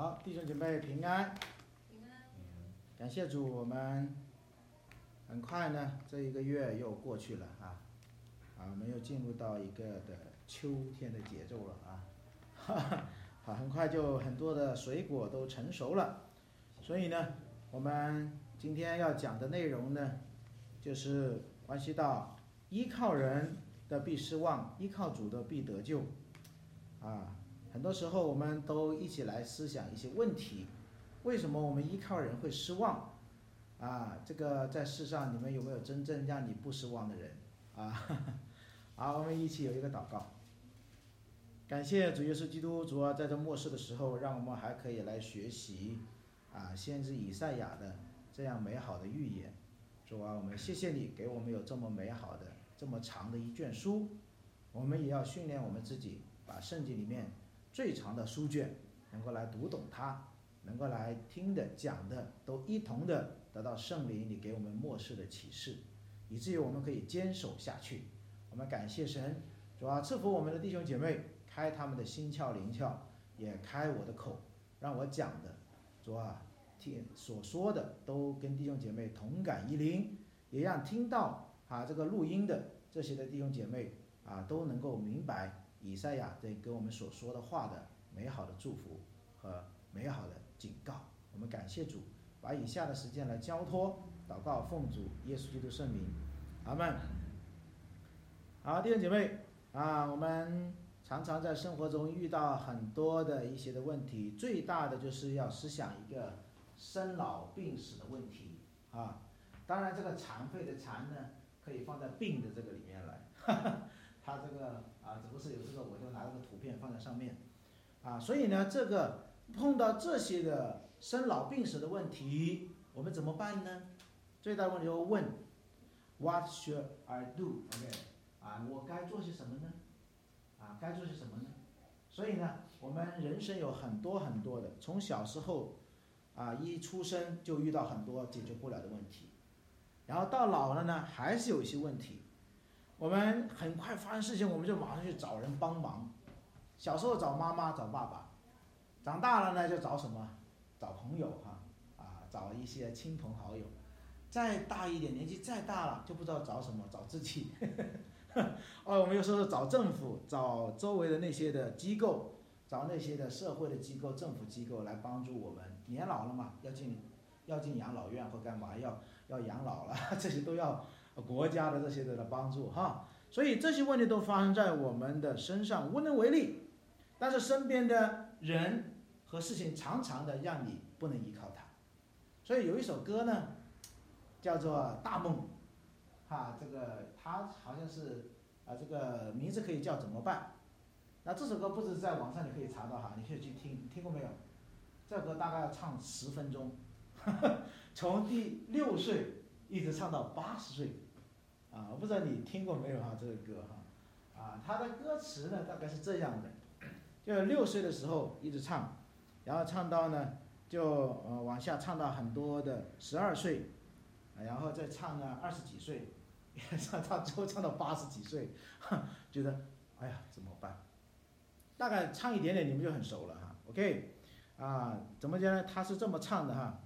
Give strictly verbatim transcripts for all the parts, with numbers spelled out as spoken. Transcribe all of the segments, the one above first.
好，弟兄姐妹平安。 平安。 感谢主，我们很快呢，这一个月又过去了啊，啊，我们又进入到一个的秋天的节奏了啊，哈哈，好，很快就很多的水果都成熟了，所以呢，我们今天要讲的内容呢，就是关系到依靠人的必失望，依靠主的必得救，啊。很多时候我们都一起来思想一些问题，为什么我们依靠人会失望啊？这个在世上你们有没有真正让你不失望的人啊？好，我们一起有一个祷告。感谢主耶稣基督，主啊，在这末世的时候，让我们还可以来学习啊先知以赛亚的这样美好的预言。主啊，我们谢谢你给我们有这么美好的这么长的一卷书，我们也要训练我们自己，把圣经里面最长的书卷能够来读懂它，能够来听的讲的都一同的得到圣灵你给我们末世的启示，以至于我们可以坚守下去。我们感谢神，主啊，赐福我们的弟兄姐妹，开他们的心窍灵窍，也开我的口，让我讲的主啊听所说的都跟弟兄姐妹同感一灵，也让听到啊这个录音的这些的弟兄姐妹啊都能够明白以赛亚在跟我们所说的话的美好的祝福和美好的警告。我们感谢主，把以下的时间来交托祷告，奉主耶稣基督圣名，阿们。好，弟兄姐妹啊，我们常常在生活中遇到很多的一些的问题，最大的就是要思想一个生老病死的问题啊。当然这个残废的残呢可以放在病的这个里面来，哈哈，它这个啊，只不是有这个，我就拿这个图片放在上面，啊，所以呢，这个碰到这些的生老病死的问题，我们怎么办呢？最大的问题就问 ，What should I do？OK， 啊，我该做些什么呢？啊，该做些什么呢？所以呢，我们人生有很多很多的，从小时候啊一出生就遇到很多解决不了的问题，然后到老了呢，还是有一些问题。我们很快发生事情，我们就马上去找人帮忙。小时候找妈妈找爸爸，长大了呢就找什么？找朋友哈，啊，找一些亲朋好友。再大一点，年纪再大了就不知道找什么，找自己。哦，我们有时候找政府，找周围的那些的机构，找那些的社会的机构、政府机构来帮助我们。年老了嘛，要进要进养老院或干嘛，要要养老了，这些都要国家的这些的帮助哈。所以这些问题都发生在我们的身上，无能为力。但是身边的人和事情常常的让你不能依靠它。所以有一首歌呢，叫做《大梦》，哈，这个它好像是啊，这个名字可以叫怎么办？那这首歌不是在网上你可以查到哈，你可以去听，听过没有？这首歌大概要唱十分钟，呵呵，从第六岁一直唱到八十岁，啊，我不知道你听过没有哈这个歌哈，啊，它的歌词呢大概是这样的。就六岁的时候一直唱，然后唱到呢，就呃往下唱到很多的十二岁，然后再唱呢二十几岁，唱到最后唱到八十几岁，觉得哎呀怎么办？大概唱一点点你们就很熟了哈。OK， 啊，怎么讲呢？他是这么唱的哈。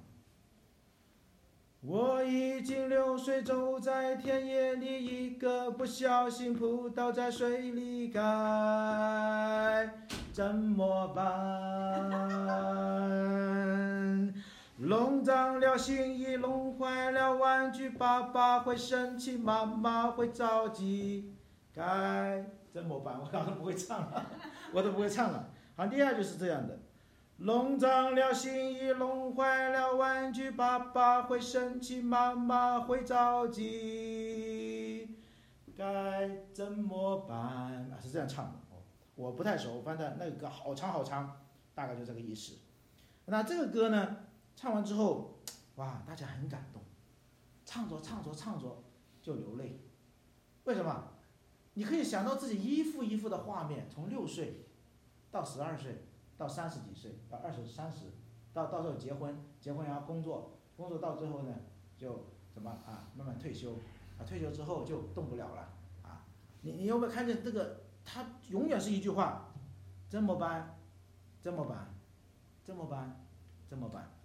我已经六岁，走在田野里，一个不小心扑倒在水里，该怎么办？弄脏了新衣，弄坏了玩具，爸爸会生气，妈妈会着急，该怎么办？我刚刚不会唱了，我都不会唱了。好，第二就是这样的。弄脏了新衣，弄坏了玩具，爸爸会生气，妈妈会着急，该怎么办？啊，是这样唱的，我不太熟，反正那个歌好长好长，大概就这个意思。那这个歌呢，唱完之后，哇，大家很感动，唱着唱着唱着就流泪。为什么？你可以想到自己一幅一幅的画面，从六岁到十二岁。到三十几岁，到二十三十，到到时候结婚，结婚然后工作，工作到最后呢，就怎么啊，慢慢退休，啊，退休之后就动不了了，啊，你你有没有看见这个？他永远是一句话，怎么办？怎么办？ 怎么办？怎么办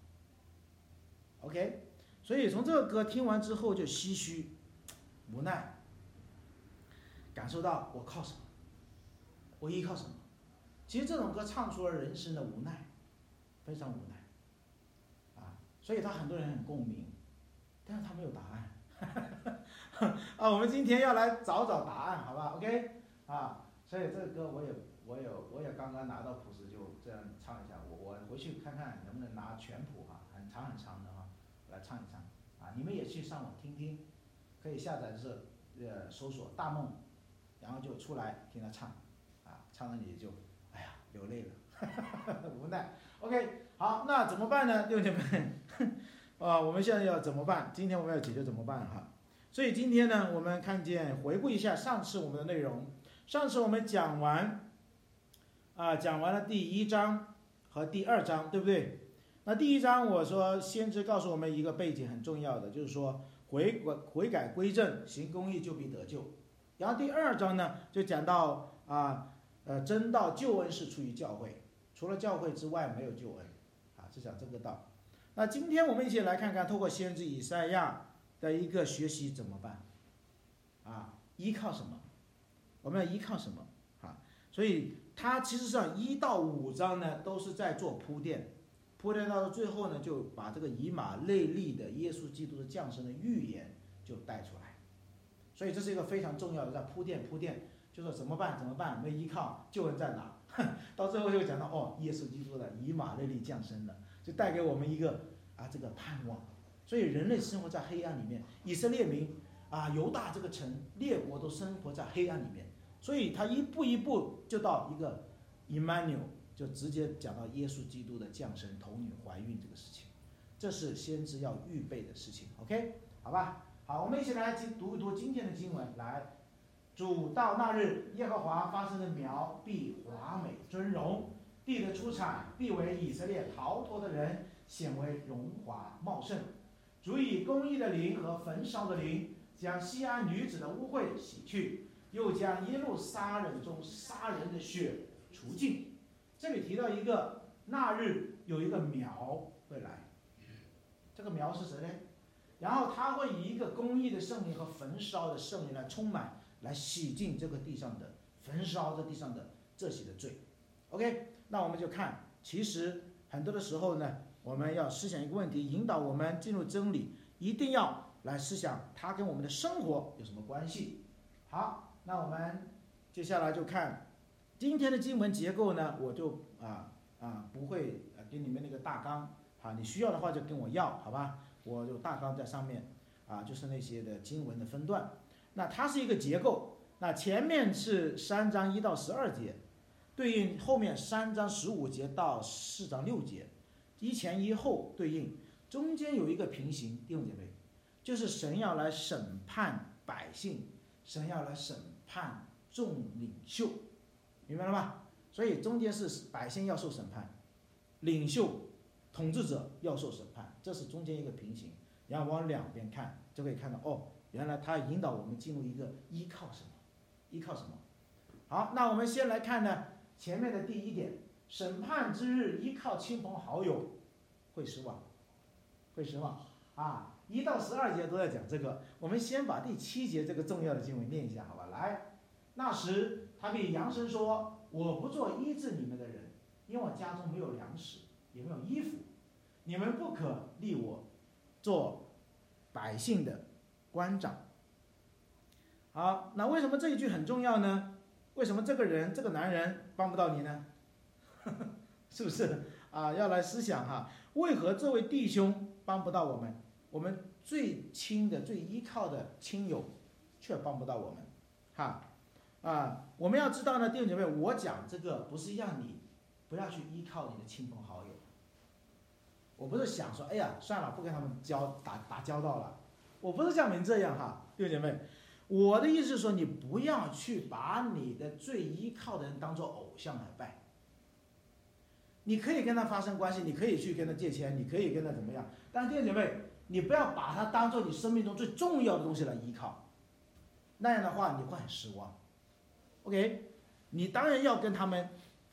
？OK， 所以从这个歌听完之后就唏嘘、无奈，感受到我靠什么，我依靠什么。其实这种歌唱出了人生的无奈，非常无奈，啊，所以他很多人很共鸣，但是他没有答案。啊，我们今天要来找找答案，好吧 ？OK， 啊，所以这个歌我也我也我也刚刚拿到谱子，就这样唱一下。我我回去看看能不能拿全谱哈，很长很长的哈，来唱一唱啊。你们也去上网听听，可以下载这呃搜索大梦，然后就出来听他唱，啊，唱到你就哎呀流泪了，无奈。OK， 好，那怎么办呢，弟兄姐妹？啊，我们现在要怎么办？今天我们要解决怎么办哈？所以今天呢，我们看见回顾一下上次我们的内容。上次我们讲完，啊，讲完了第一章和第二章，对不对？那第一章我说先知告诉我们一个背景很重要的，就是说悔悔改归正，行公义就必得救。然后第二章呢，就讲到啊，呃，真道救恩是出于教会，除了教会之外没有救恩，啊，是讲这个道。那今天我们一起来看看，透过先知以赛亚的一个学习怎么办？啊，依靠什么？我们要依靠什么？啊，所以它其实上一到五章呢都是在做铺垫，铺垫到最后呢，就把这个以马内利的耶稣基督的降生的预言就带出来。所以这是一个非常重要的，在铺垫铺垫，就说怎么办？怎么办？没依靠，救恩在哪？到最后就讲到哦，耶稣基督的以马内利降生了。就带给我们一个啊这个盼望，所以人类生活在黑暗里面，以色列民啊犹大这个城列国都生活在黑暗里面，所以他一步一步就到一个 Emmanuel， 就直接讲到耶稣基督的降生、童女怀孕这个事情，这是先知要预备的事情。OK， 好吧，好，我们一起来读一读今天的经文。来，主到那日，耶和华发生的苗必华美尊荣。地的出产必为以色列逃脱的人显为荣华茂盛。主以公义的灵和焚烧的灵将西安女子的污秽洗去，又将耶路撒冷中杀人的血除尽。这里提到一个那日有一个苗会来，这个苗是谁呢？然后他会以一个公义的圣灵和焚烧的圣灵来充满，来洗净这个地上的，焚烧这地上的这些的罪。OK， 那我们就看，其实很多的时候呢，我们要思想一个问题，引导我们进入真理，一定要来思想它跟我们的生活有什么关系。好，那我们接下来就看今天的经文结构呢，我就啊啊不会给你们那个大纲啊，你需要的话就跟我要，好吧？我有大纲在上面啊，就是那些的经文的分段。那它是一个结构，那前面是三章一到十二节。对应后面三章十五节到四章六节，一前一后对应，中间有一个平行，弟兄姐妹，就是神要来审判百姓，神要来审判众领袖，明白了吧？所以中间是百姓要受审判，领袖、统治者要受审判，这是中间一个平行，然后往两边看就可以看到，哦，原来他引导我们进入一个依靠什么，依靠什么。好，那我们先来看呢。前面的第一点，审判之日，依靠亲朋好友会失望，会失望啊！一到十二节都在讲这个，我们先把第七节这个重要的经文念一下，好吧？来，那时他必扬声说：“我不做医治你们的人，因为我家中没有粮食，也没有衣服，你们不可立我做百姓的官长。”好，那为什么这一句很重要呢？为什么这个人这个男人帮不到你呢？是不是啊？要来思想哈，为何这位弟兄帮不到我们？我们最亲的、最依靠的亲友却帮不到我们，哈啊！我们要知道呢，弟兄姐妹，我讲这个不是让你不要去依靠你的亲朋好友，我不是想说，哎呀，算了，不跟他们交打打交道了，我不是像您这样哈，弟兄姐妹。我的意思是说，你不要去把你的最依靠的人当作偶像来拜。你可以跟他发生关系，你可以去跟他借钱，你可以跟他怎么样，但是弟兄姐妹，你不要把他当作你生命中最重要的东西来依靠，那样的话你会很失望。OK， 你当然要跟他们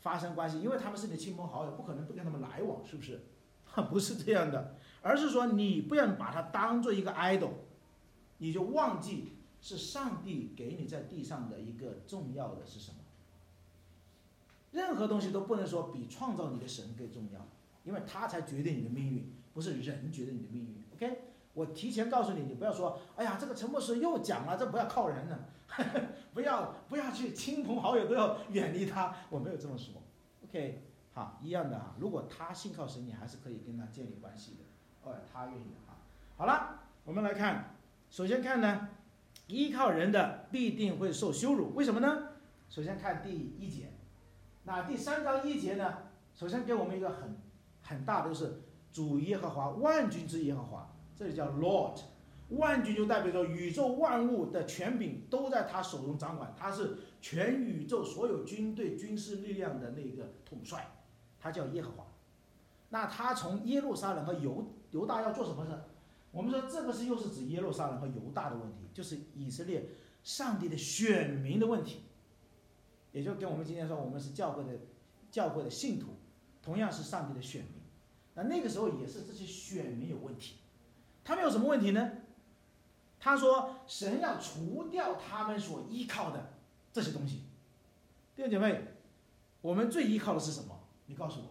发生关系，因为他们是你的亲朋好友，不可能不跟他们来往，是不是？不是这样的，而是说你不要把它当做一个 idol， 你就忘记是上帝给你在地上的一个重要的是什么。任何东西都不能说比创造你的神更重要，因为他才决定你的命运，不是人决定你的命运。 OK， 我提前告诉你，你不要说哎呀这个陈牧师又讲了，这不要靠人呢不要不要去亲朋好友都要远离他，我没有这么说。 OK， 好，一样的哈，如果他信靠神，你还是可以跟他建立关系的，哦，他愿意的哈。好了，我们来看，首先看呢，依靠人的必定会受羞辱，为什么呢？首先看第一节，那第三章一节呢，首先给我们一个很很大的就是主耶和华，万军之耶和华，这里叫 Lord， 万军就代表着宇宙万物的权柄都在他手中掌管，他是全宇宙所有军队军事力量的那个统帅，他叫耶和华。那他从耶路撒冷和犹犹大要做什么呢？我们说这个是又是指耶路撒冷和犹大的问题，就是以色列上帝的选民的问题，也就跟我们今天说我们是教会的教会的信徒，同样是上帝的选民。那那个时候也是这些选民有问题，他们有什么问题呢？他说神要除掉他们所依靠的这些东西。弟兄姐妹，我们最依靠的是什么？你告诉我。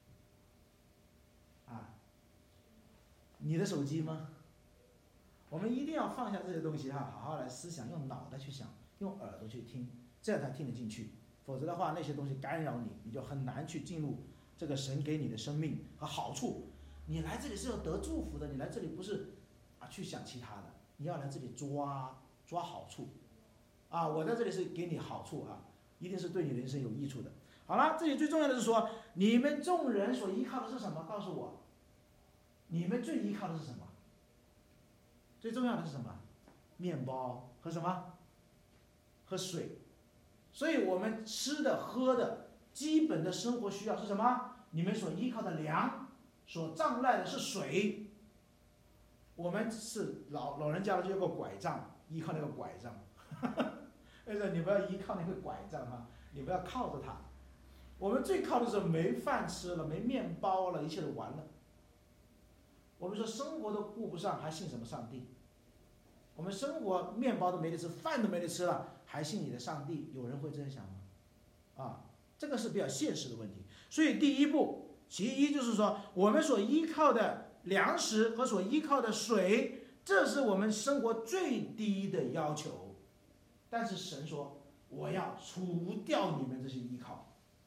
啊，你的手机吗？我们一定要放下这些东西哈，好好来思想，用脑袋去想，用耳朵去听，这样才听得进去。否则的话，那些东西干扰你，你就很难去进入这个神给你的生命和好处。你来这里是要得祝福的，你来这里不是啊去想其他的，你要来这里抓抓好处。啊，我在这里是给你好处啊，一定是对你人生有益处的。好了，这里最重要的是说，你们众人所依靠的是什么？告诉我，你们最依靠的是什么？最重要的是什么？面包和什么？和水。所以我们吃的喝的基本的生活需要是什么？你们所依靠的粮，所障碍的是水。我们是老老人家了就有个拐杖，依靠那个拐杖。但是你不要依靠那个拐杖哈，你不要靠着它。我们最靠的是没饭吃了，没面包了，一切都完了。我们说生活都顾不上，还信什么上帝？我们生活面包都没得吃，饭都没得吃了，还信你的上帝？有人会这样想吗？啊，这个是比较现实的问题。所以第一步，其一就是说，我们所依靠的粮食和所依靠的水，这是我们生活最低的要求。但是神说，我要除掉你们这些依靠。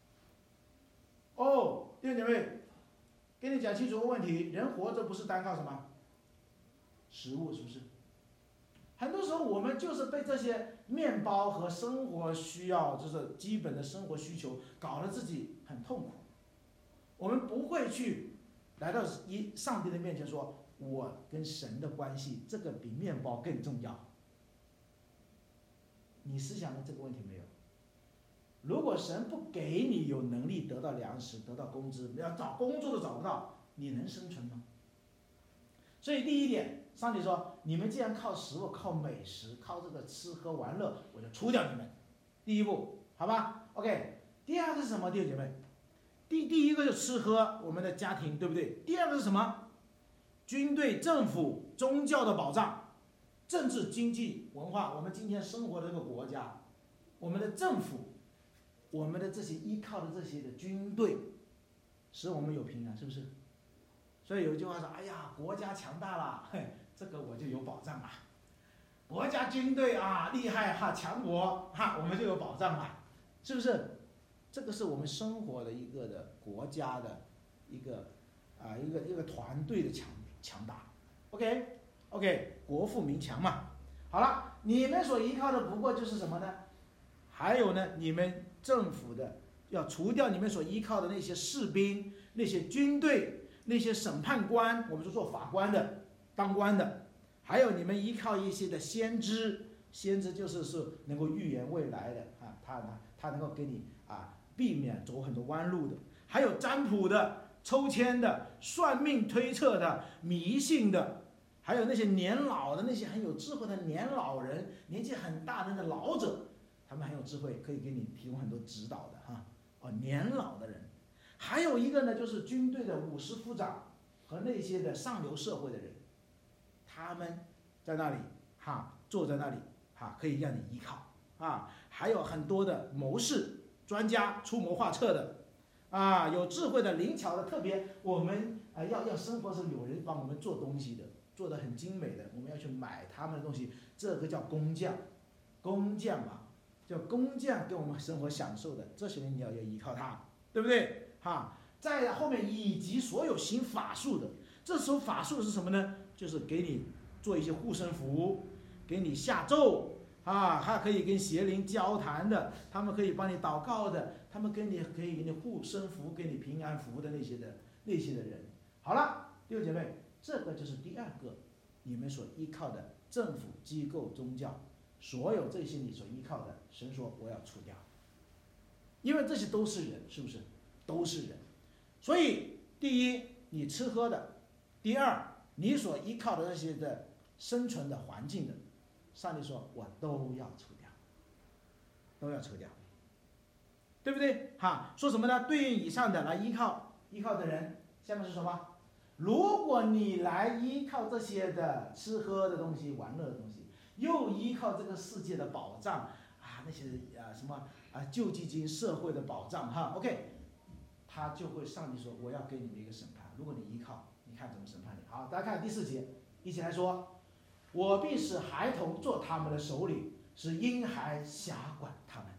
哦，弟兄姐妹，跟你讲清楚个问题，人活着不是单靠什么食物，是不是？很多时候我们就是被这些面包和生活需要，就是基本的生活需求，搞得自己很痛苦。我们不会去来到一上帝的面前说，我跟神的关系，这个比面包更重要。你思想了这个问题没有？如果神不给你有能力得到粮食，得到工资，要找工作都找不到，你能生存吗？所以第一点，上帝说，你们既然靠食物、靠美食、靠这个吃喝玩乐，我就除掉你们。第一步，好吧 ？OK。第二个是什么，弟兄姐妹？第第一个就吃喝，我们的家庭，对不对？第二个是什么？军队、政府、宗教的保障，政治、经济、文化，我们今天生活的这个国家，我们的政府，我们的这些依靠的这些的军队，使我们有平安，是不是？所以有一句话说，哎呀，国家强大了，嘿，这个我就有保障了。国家军队啊厉害哈，强国哈，我们就有保障了，是不是？这个是我们生活的一个的国家的一个啊一个一个团队的强强大。OK OK， 国富民强嘛。好了，你们所依靠的不过就是什么呢？还有呢，你们政府的要除掉你们所依靠的那些士兵、那些军队、那些审判官，我们是做法官的、当官的，还有你们依靠一些的先知，先知就是是能够预言未来的啊，他呢他能够给你啊避免走很多弯路的，还有占卜的、抽签的、算命推测的、迷信的，还有那些年老的那些很有智慧的年老人，年纪很大的那老者，他们很有智慧，可以给你提供很多指导的哈。 哦，年老的人。还有一个呢，就是军队的武士夫长和那些的上流社会的人，他们在那里哈，坐在那里哈，可以让你依靠啊。还有很多的谋士、专家出谋划策的啊，有智慧的、灵巧的，特别我们啊要要生活时有人帮我们做东西的，做得很精美的，我们要去买他们的东西，这个叫工匠，工匠啊，叫工匠给我们生活享受的，这些人你要要依靠他，对不对？哈，在后面以及所有行法术的，这时候法术是什么呢？就是给你做一些护身符，给你下咒啊，还可以跟邪灵交谈的，他们可以帮你祷告的，他们跟你可以给你护身符，给你平安符的那些的那些的人。好了，弟兄姐妹，这个就是第二个你们所依靠的政府机构、宗教，所有这些你所依靠的，神说我要除掉，因为这些都是人，是不是？都是人。所以第一，你吃喝的；第二，你所依靠的这些的生存的环境的，上帝说我都要除掉，都要除掉，对不对？哈，说什么呢？对应以上的来依靠依靠的人，下面是什么？如果你来依靠这些的吃喝的东西、玩乐的东西，又依靠这个世界的保障啊，那些啊什么啊救济金、社会的保障哈 ，OK。他就会，上帝说我要给你们一个审判，如果你依靠，你看怎么审判你。好，大家看第四节，一起来说，我必使孩童做他们的首领，使婴孩辖管他们。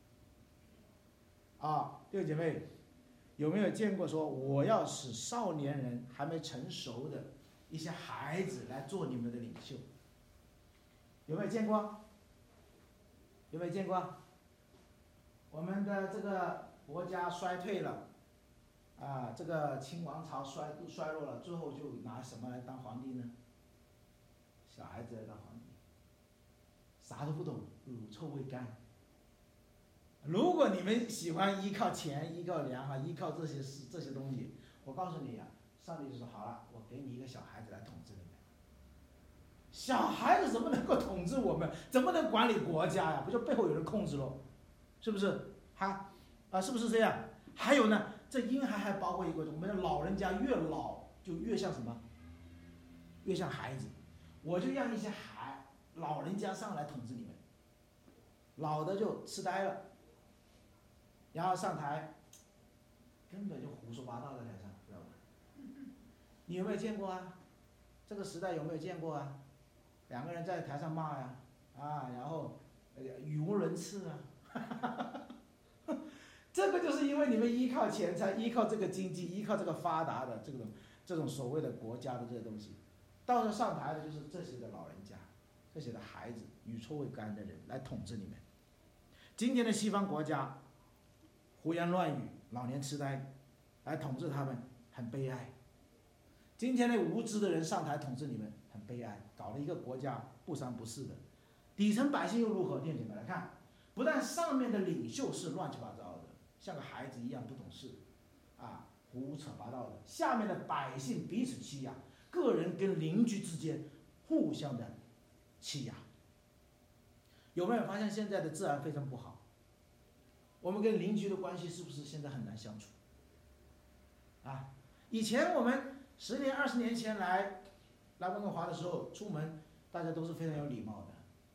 啊，弟兄姐妹，有没有见过说我要使少年人还没成熟的一些孩子来做你们的领袖？有没有见过？有没有见过？我们的这个国家衰退了。啊，这个清王朝衰衰落了，最后就拿什么来当皇帝呢？小孩子来当皇帝，啥都不懂，乳臭未干。如果你们喜欢依靠钱、依靠粮啊、依靠这些这些东西，我告诉你啊，上帝就说好了，我给你一个小孩子来统治你们。小孩子怎么能够统治我们？怎么能管理国家呀？不就背后有人控制喽？是不是？哈啊，是不是这样？还有呢？这婴孩还包括一个，我们的老人家越老就越像什么？越像孩子。我就让一些孩老人家上来统治你们，老的就痴呆了，然后上台，根本就胡说八道在台上，知道吧？你有没有见过啊？这个时代有没有见过啊？两个人在台上骂呀，啊，然后语无伦次啊。这个就是因为你们依靠钱财，依靠这个经济，依靠这个发达的这种这种所谓的国家的这些东西，到时候上台的就是这些的老人家，这些的孩子，乳臭未干的人来统治你们。今天的西方国家胡言乱语，老年痴呆，来统治他们，很悲哀。今天的无知的人上台统治你们，很悲哀，搞了一个国家不三不四的，底层百姓又如何？弟兄姐妹来看，不但上面的领袖是乱七八糟的，像个孩子一样不懂事，啊，胡扯八道的。下面的百姓彼此欺压，个人跟邻居之间互相的欺压。有没有发现现在的治安非常不好？我们跟邻居的关系是不是现在很难相处？啊，以前我们十年、二十年前来来温哥华的时候，出门大家都是非常有礼貌的，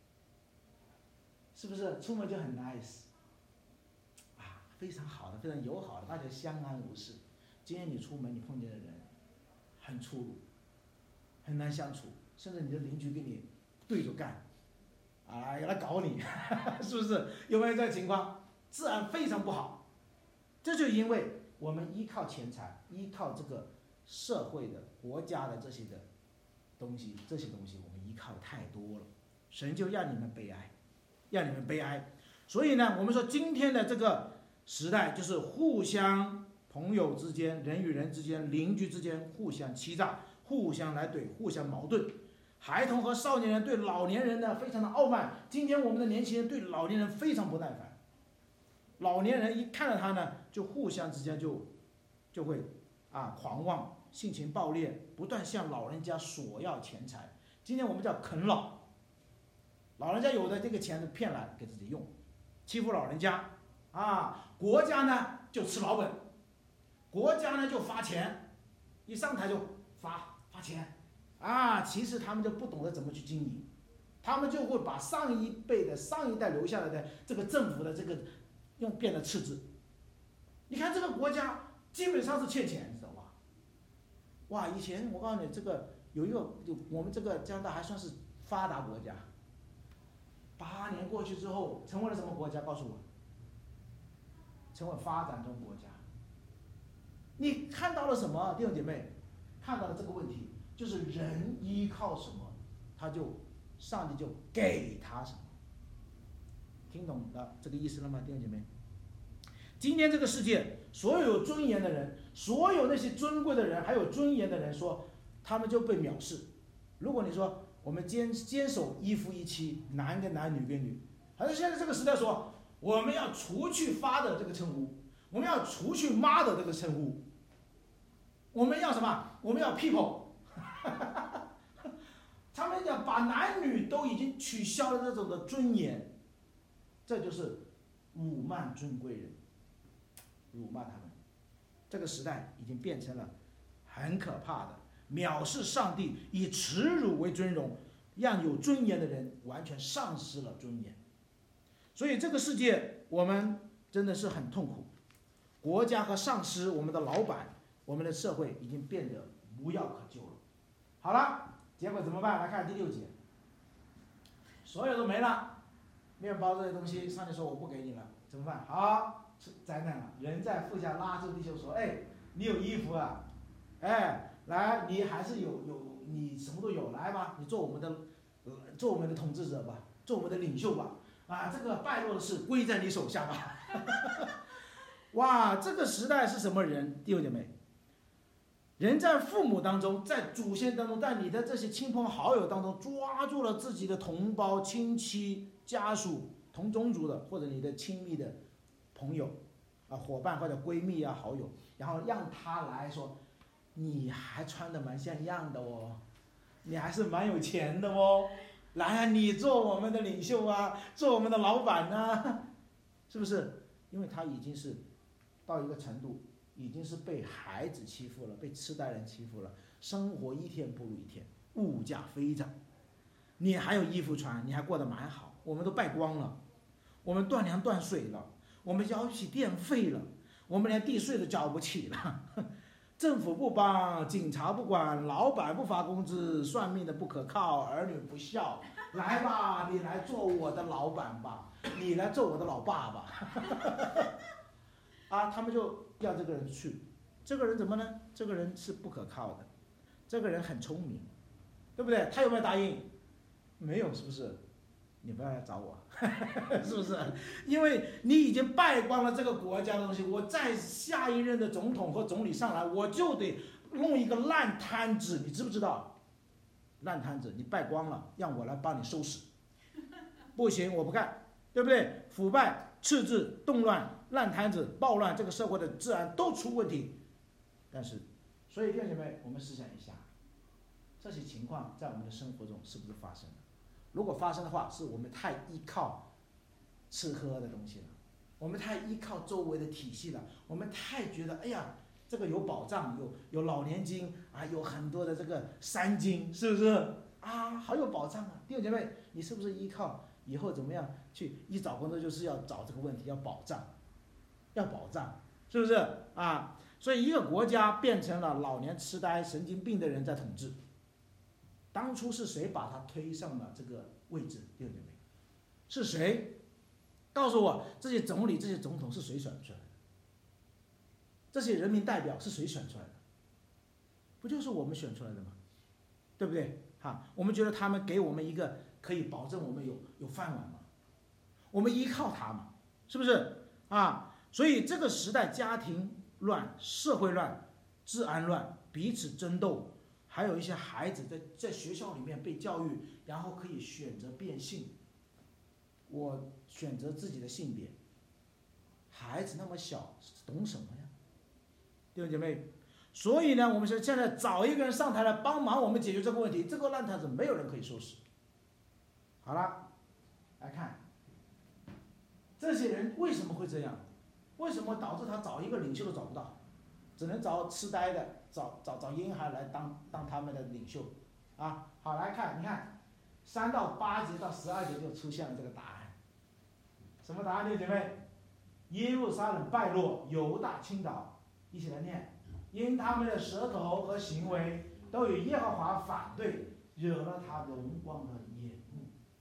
是不是？出门就很 nice。非常好的，非常友好的，大家相安无事。今天你出门，你碰见的人很粗鲁，很难相处，甚至你的邻居跟你对着干，啊，要来搞你，是不是？有没有这个情况？治安非常不好，这就因为我们依靠钱财，依靠这个社会的、国家的这些的东西，这些东西我们依靠的太多了，神就让你们悲哀，让你们悲哀。所以呢，我们说今天的这个时代就是互相朋友之间、人与人之间、邻居之间互相欺诈、互相来怼、互相矛盾。孩童和少年人对老年人呢非常的傲慢，今天我们的年轻人对老年人非常不耐烦。老年人一看到他呢，就互相之间就就会啊狂妄、性情暴烈，不断向老人家索要钱财。今天我们叫啃老，老人家有的这个钱骗来给自己用，欺负老人家。啊，国家呢就吃老本，国家呢就发钱，一上台就发发钱，啊，其实他们就不懂得怎么去经营，他们就会把上一辈的上一代留下来的这个政府的这个用变得赤字。你看这个国家基本上是欠钱，知道吧？哇，以前我告诉你，这个有一个，我们这个加拿大还算是发达国家。八年过去之后，成为了什么国家？告诉我，成为发展中国家。你看到了什么，弟兄姐妹？看到了这个问题，就是人依靠什么，他就上帝就给他什么。听懂了这个意思了吗，弟兄姐妹？今天这个世界，所有有尊严的人，所有那些尊贵的人，还有尊严的人说，他们就被藐视。如果你说我们坚坚守一夫一妻，男跟男，女跟女，还是现在这个时代说我们要除去发的这个称呼，我们要除去妈的这个称呼，我们要什么？我们要 people 他们讲把男女都已经取消了这种的尊严，这就是辱骂尊贵人，辱骂他们。这个时代已经变成了很可怕的藐视上帝，以耻辱为尊荣，让有尊严的人完全丧失了尊严。所以这个世界我们真的是很痛苦，国家和上司，我们的老板，我们的社会已经变得无药可救了。好了，结果怎么办？来看第六节，所有都没了，面包这些东西，上帝说我不给你了，怎么办？好，灾难了。人在腹下拉住弟兄说：“哎，你有衣服啊？哎，来，你还是有有，你什么都有，来吧，你做我们的，呃，做我们的统治者吧，做我们的领袖吧。啊，这个败落的事归在你手下吧。”哇，这个时代是什么人？弟兄姐妹，人在父母当中，在祖先当中，在你的这些亲朋好友当中，抓住了自己的同胞、亲戚、家属、同宗族的，或者你的亲密的朋友啊、伙伴或者闺蜜啊、好友，然后让他来说，你还穿得蛮像样的哦，你还是蛮有钱的哦，来啊，你做我们的领袖啊，做我们的老板啊，是不是？因为他已经是到一个程度，已经是被孩子欺负了，被痴呆人欺负了，生活一天不如一天，物价飞涨，你还有衣服穿，你还过得蛮好，我们都败光了，我们断粮断水了，我们交不起电费了，我们连地税都交不起了，政府不帮，警察不管，老板不发工资，算命的不可靠，儿女不孝，来吧，你来做我的老板吧，你来做我的老爸爸。啊，他们就要这个人去，这个人怎么呢？这个人是不可靠的，这个人很聪明，对不对？他有没有答应？没有，是不是？你不要来找我，是不是？因为你已经败光了这个国家的东西，我再下一任的总统和总理上来，我就得弄一个烂摊子，你知不知道？烂摊子，你败光了，让我来帮你收拾。不行，我不干，对不对？腐败、赤字、动乱、烂摊子、暴乱，这个社会的治安都出问题。但是，所以弟兄姐妹，我们思想一下，这些情况在我们的生活中是不是发生了？如果发生的话，是我们太依靠吃喝的东西了，我们太依靠周围的体系了，我们太觉得哎呀，这个有保障，有有老年金啊，有很多的这个三金，是不是啊？好有保障啊！弟兄姐妹，你是不是依靠以后怎么样去一找工作就是要找这个问题，要保障，要保障，是不是啊？所以一个国家变成了老年痴呆、神经病的人在统治。当初是谁把他推上了这个位置？弟兄姐妹，是谁？告诉我，这些总理、这些总统是谁选出来的？这些人民代表是谁选出来的？不就是我们选出来的吗？对不对？哈，我们觉得他们给我们一个可以保证我们有有饭碗嘛，我们依靠他嘛，是不是啊？所以这个时代，家庭乱、社会乱、治安乱、彼此争斗。还有一些孩子在在学校里面被教育，然后可以选择变性，我选择自己的性别。孩子那么小，懂什么呀？弟兄姐妹，所以呢，我们现在找一个人上台来帮忙我们解决这个问题，这个烂摊子没有人可以收拾。好了，来看这些人为什么会这样？ 为什么导致他找一个领袖都找不到，只能找痴呆的，找找找婴孩来当当他们的领袖啊？好，来看，你看三到八节到十二节就出现了这个答案。什么答案，弟兄姐妹？耶路撒冷败落，犹大倾倒。一起来念：因他们的舌头和行为都与耶和华反对，惹了他荣光的眼目。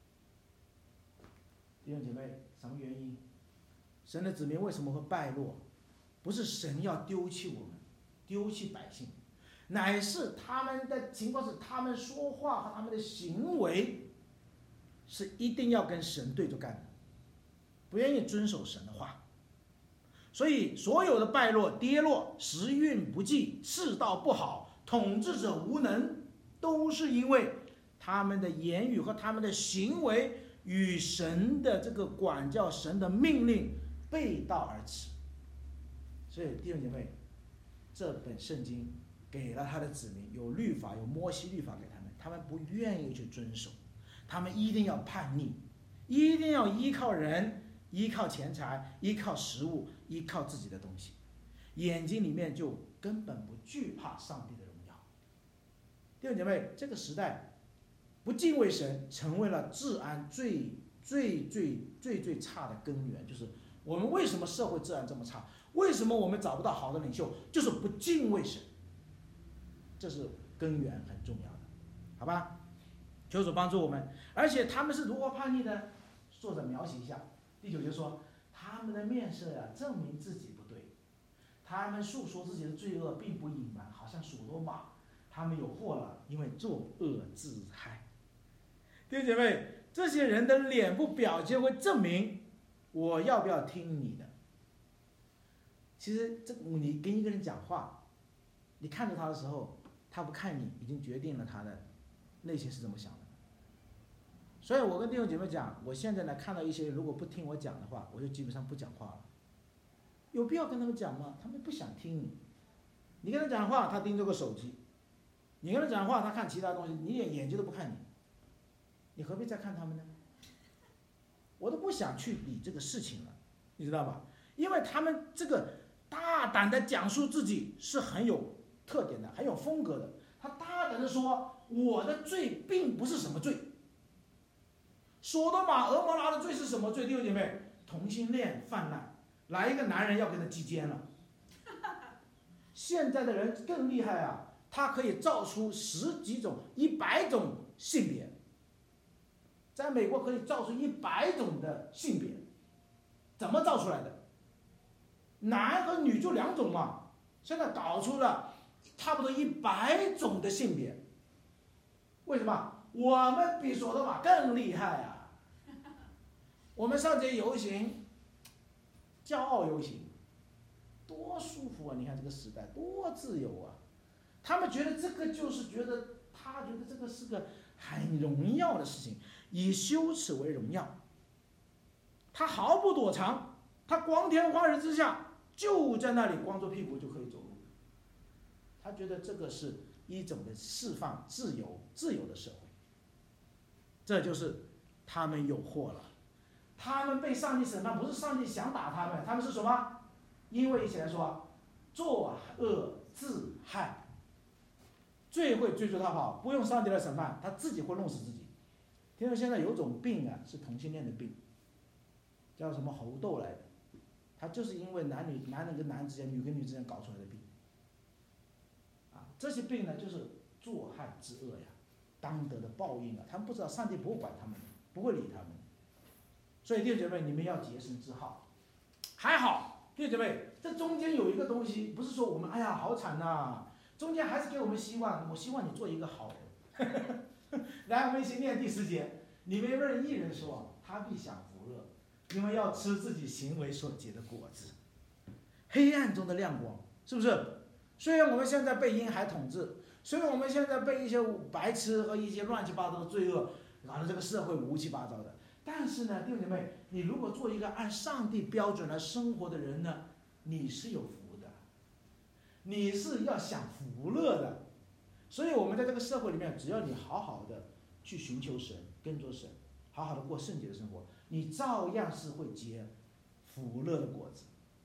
弟兄姐妹，什么原因？神的子民为什么会败落？不是神要丢弃我们，丢弃百姓，乃是他们的情况是，他们说话和他们的行为是一定要跟神对着干的，不愿意遵守神的话。所以所有的败落、跌落、时运不济、世道不好、统治者无能，都是因为他们的言语和他们的行为与神的这个管教、神的命令背道而驰。所以弟兄姐妹，这本圣经给了他的子民有律法，有摩西律法给他们，他们不愿意去遵守，他们一定要叛逆，一定要依靠人，依靠钱财，依靠食物，依靠自己的东西，眼睛里面就根本不惧怕上帝的荣耀。弟兄姐妹，这个时代不敬畏神成为了治安最最最最最差的根源。就是我们为什么社会治安这么差，为什么我们找不到好的领袖，就是不敬畏神，这是根源，很重要的，好吧？求主帮助我们。而且他们是如何叛逆的？作者描写一下，第九节说，他们的面色呀、啊，证明自己不对，他们诉说自己的罪恶，并不隐瞒，好像所罗马，他们有祸了，因为作恶自害。弟兄姐妹，这些人的脸部表情会证明我要不要听你的。其实这你跟一个人讲话，你看着他的时候，他不看你，已经决定了他的内心是怎么想的。所以我跟弟兄姐妹讲，我现在呢看到一些人如果不听我讲的话，我就基本上不讲话了。有必要跟他们讲吗？他们不想听你。你跟他讲话，他盯着个手机；你跟他讲话，他看其他东西，你连眼睛都不看你，你何必再看他们呢？我都不想去理这个事情了，你知道吧？因为他们这个大胆的讲述自己是很有特点的，很有风格的。他大胆的说，我的罪并不是什么罪。索多玛、俄摩拉的罪是什么罪？弟兄姐妹，同性恋泛滥，来一个男人要跟他击奸了。现在的人更厉害啊，他可以造出十几种、一百种性别，在美国可以造出一百种的性别，怎么造出来的？男和女就两种嘛，现在搞出了差不多一百种的性别。为什么？我们比索多玛更厉害啊！我们上街游行，骄傲游行，多舒服啊！你看这个时代多自由啊！他们觉得这个就是觉得，他觉得这个是个很荣耀的事情，以羞耻为荣耀。他毫不躲藏，他光天化日之下就在那里光着屁股就可以走路。他觉得这个是一种的释放自由、自由的社会。这就是他们有祸了。他们被上帝审判，不是上帝想打他们，他们是什么？因为一起来说，作恶自害，罪会追逐他跑，不用上帝来审判，他自己会弄死自己。听说现在有种病啊，是同性恋的病，叫什么猴痘来的，它就是因为男女男人跟男人之间、女跟女之间搞出来的病。啊，这些病呢，就是作害之恶呀，当得的报应啊！他们不知道，上帝不会管他们，不会理他们。所以弟兄姐妹，你们要洁身自好。还好，弟兄姐妹，这中间有一个东西，不是说我们哎呀好惨呐、啊，中间还是给我们希望。我希望你做一个好人。来，我们一起念第十节。你们任一人说，他必享福乐，你们要吃自己行为所结的果子。黑暗中的亮光，是不是？虽然我们现在被婴孩统治，虽然我们现在被一些白痴和一些乱七八糟的罪恶搞得这个社会乌七八糟的，但是呢，弟兄姐妹，你如果做一个按上帝标准来生活的人呢，你是有福的，你是要享福乐的。所以我们在这个社会里面，只要你好好的去寻求神，跟着神，好好的过圣洁的生活，你照样是会结福乐的果子。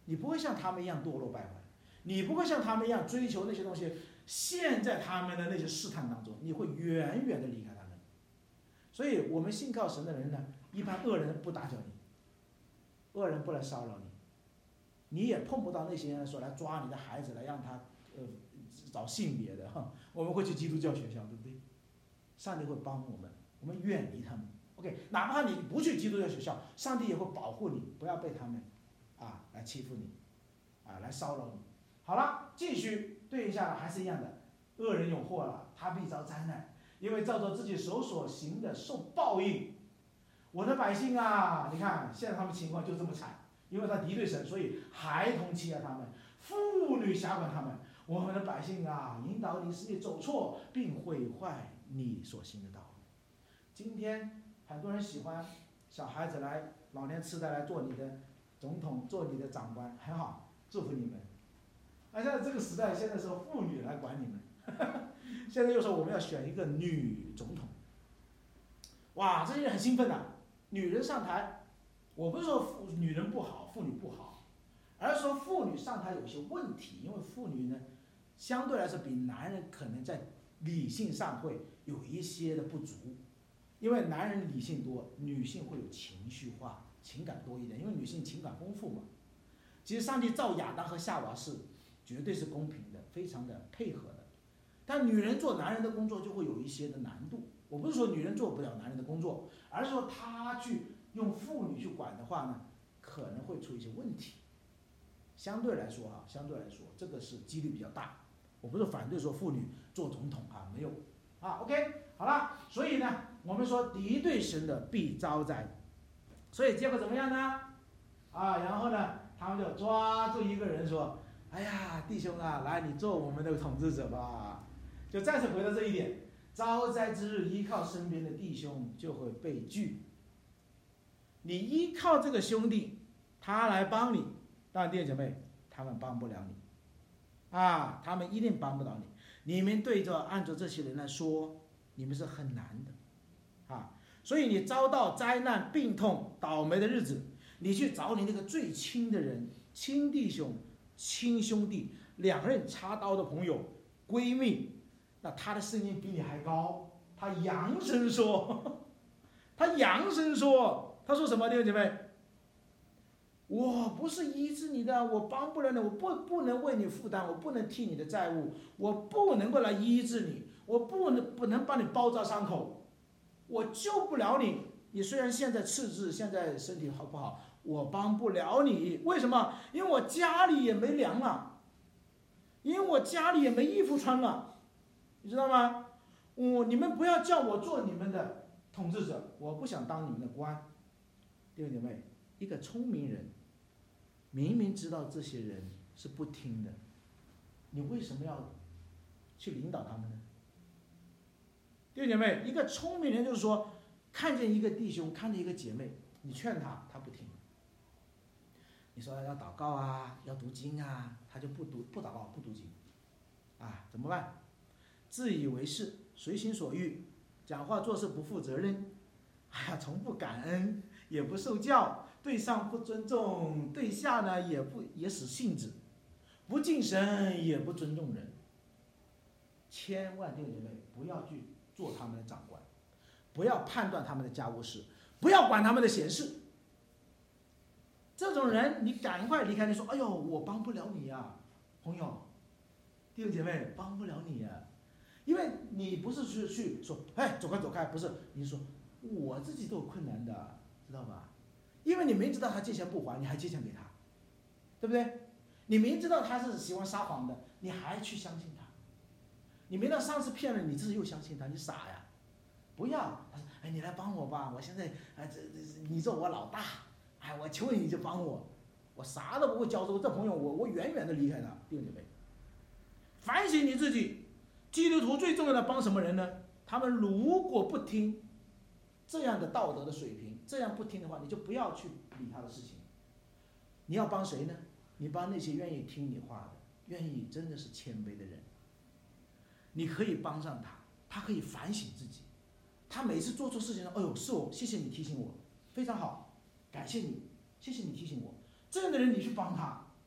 你不会像他们一样堕落败坏，你不会像他们一样追求那些东西，陷在他们的那些试探当中，你会远远的离开他们。所以我们信靠神的人呢，一般恶人不打搅你，恶人不来骚扰你，你也碰不到那些人说来抓你的孩子来让他呃找性别的哈。我们会去基督教学校，对不对？上帝会帮我们，我们远离他们。OK， 哪怕你不去基督教学校，上帝也会保护你，不要被他们啊来欺负你，啊来骚扰你。好了，继续对一下，还是一样的，恶人有祸了，他必遭灾难，因为照着自己手所行的受报应。我的百姓啊，你看现在他们情况就这么惨，因为他敌对神，所以孩童欺压他们，妇女辖管他们。我们的百姓啊，引导你使你走错，并毁坏你所行的道路。今天很多人喜欢小孩子来，老年痴呆来做你的总统，做你的长官，很好，祝福你们。而现在这个时代，现在是妇女来管你们，现在又说我们要选一个女总统，哇，这些人很兴奋的、啊。女人上台，我不是说妇女人不好，妇女不好，而是说妇女上台有些问题，因为妇女呢，相对来说比男人可能在理性上会有一些的不足，因为男人理性多，女性会有情绪化、情感多一点，因为女性情感丰富嘛。其实上帝造亚当和夏娃是绝对是公平的，非常的配合的，但女人做男人的工作就会有一些的难度。我不是说女人做不了男人的工作，而是说她去用妇女去管的话呢，可能会出一些问题。相对来说啊，相对来说这个是几率比较大。我不是反对说妇女做总统啊，没有啊 ，OK， 好了，所以呢，我们说敌对神的必遭灾，所以结果怎么样呢？啊，然后呢，他们就抓住一个人说：“哎呀，弟兄啊，来，你做我们的统治者吧。”就再次回到这一点，遭灾之日，依靠身边的弟兄就会被拒。你依靠这个兄弟，他来帮你，但弟兄姐妹，他们帮不了你。啊，他们一定帮不到你。你们对着按照这些人来说，你们是很难的，啊，所以你遭到灾难、病痛、倒霉的日子，你去找你那个最亲的人、亲弟兄、亲兄弟，两人插刀的朋友、闺蜜，那他的声音比你还高，他扬声说，他扬声说，他说什么？弟兄姐妹？我不是医治你的，我帮不了你，我不不能为你负担，我不能替你的债务，我不能够来医治你，我不能不能帮你包扎伤口，我救不了你。你虽然现在赤字，现在身体好不好，我帮不了你。为什么？因为我家里也没粮了，因为我家里也没衣服穿了，你知道吗？我你们不要叫我做你们的统治者，我不想当你们的官。弟兄姐妹，一个聪明人明明知道这些人是不听的，你为什么要去领导他们呢？弟兄姐妹，一个聪明人就是说，看见一个弟兄，看见一个姐妹，你劝他，他不听。你说要祷告啊，要读经啊，他就不读不祷告不读经，啊，怎么办？自以为是，随心所欲，讲话做事不负责任，哎呀，从不感恩，也不受教。对上不尊重，对下呢也不也使性子，不敬神也不尊重人。千万弟兄姐妹不要去做他们的长官，不要判断他们的家务事，不要管他们的闲事。这种人你赶快离开。你说哎呦我帮不了你呀、啊，朋友弟兄姐妹帮不了你呀、啊，因为你不是去去说哎走开走开，不是，你说我自己都有困难的，知道吧？因为你明知道他借钱不还，你还借钱给他，对不对？你明知道他是喜欢撒谎的，你还去相信他。你明知道上次骗了你，自己又相信他，你傻呀！不要，他说哎你来帮我吧，我现在哎这这你做我老大，哎我求你你就帮我，我啥都不会教授，这朋友我我远远的离开他。弟兄姐妹，反省你自己，基督徒最重要的帮什么人呢？他们如果不听这样的道德的水平，这样不听的话，你就不要去理他的事情。你要帮谁呢？你帮那些愿意听你话的，愿意真的是谦卑的人。你可以帮上他，他可以反省自己。他每次做错事情说：“哎呦，是我，谢谢你提醒我，非常好，感谢你，谢谢你提醒我。”这样的人你去帮他，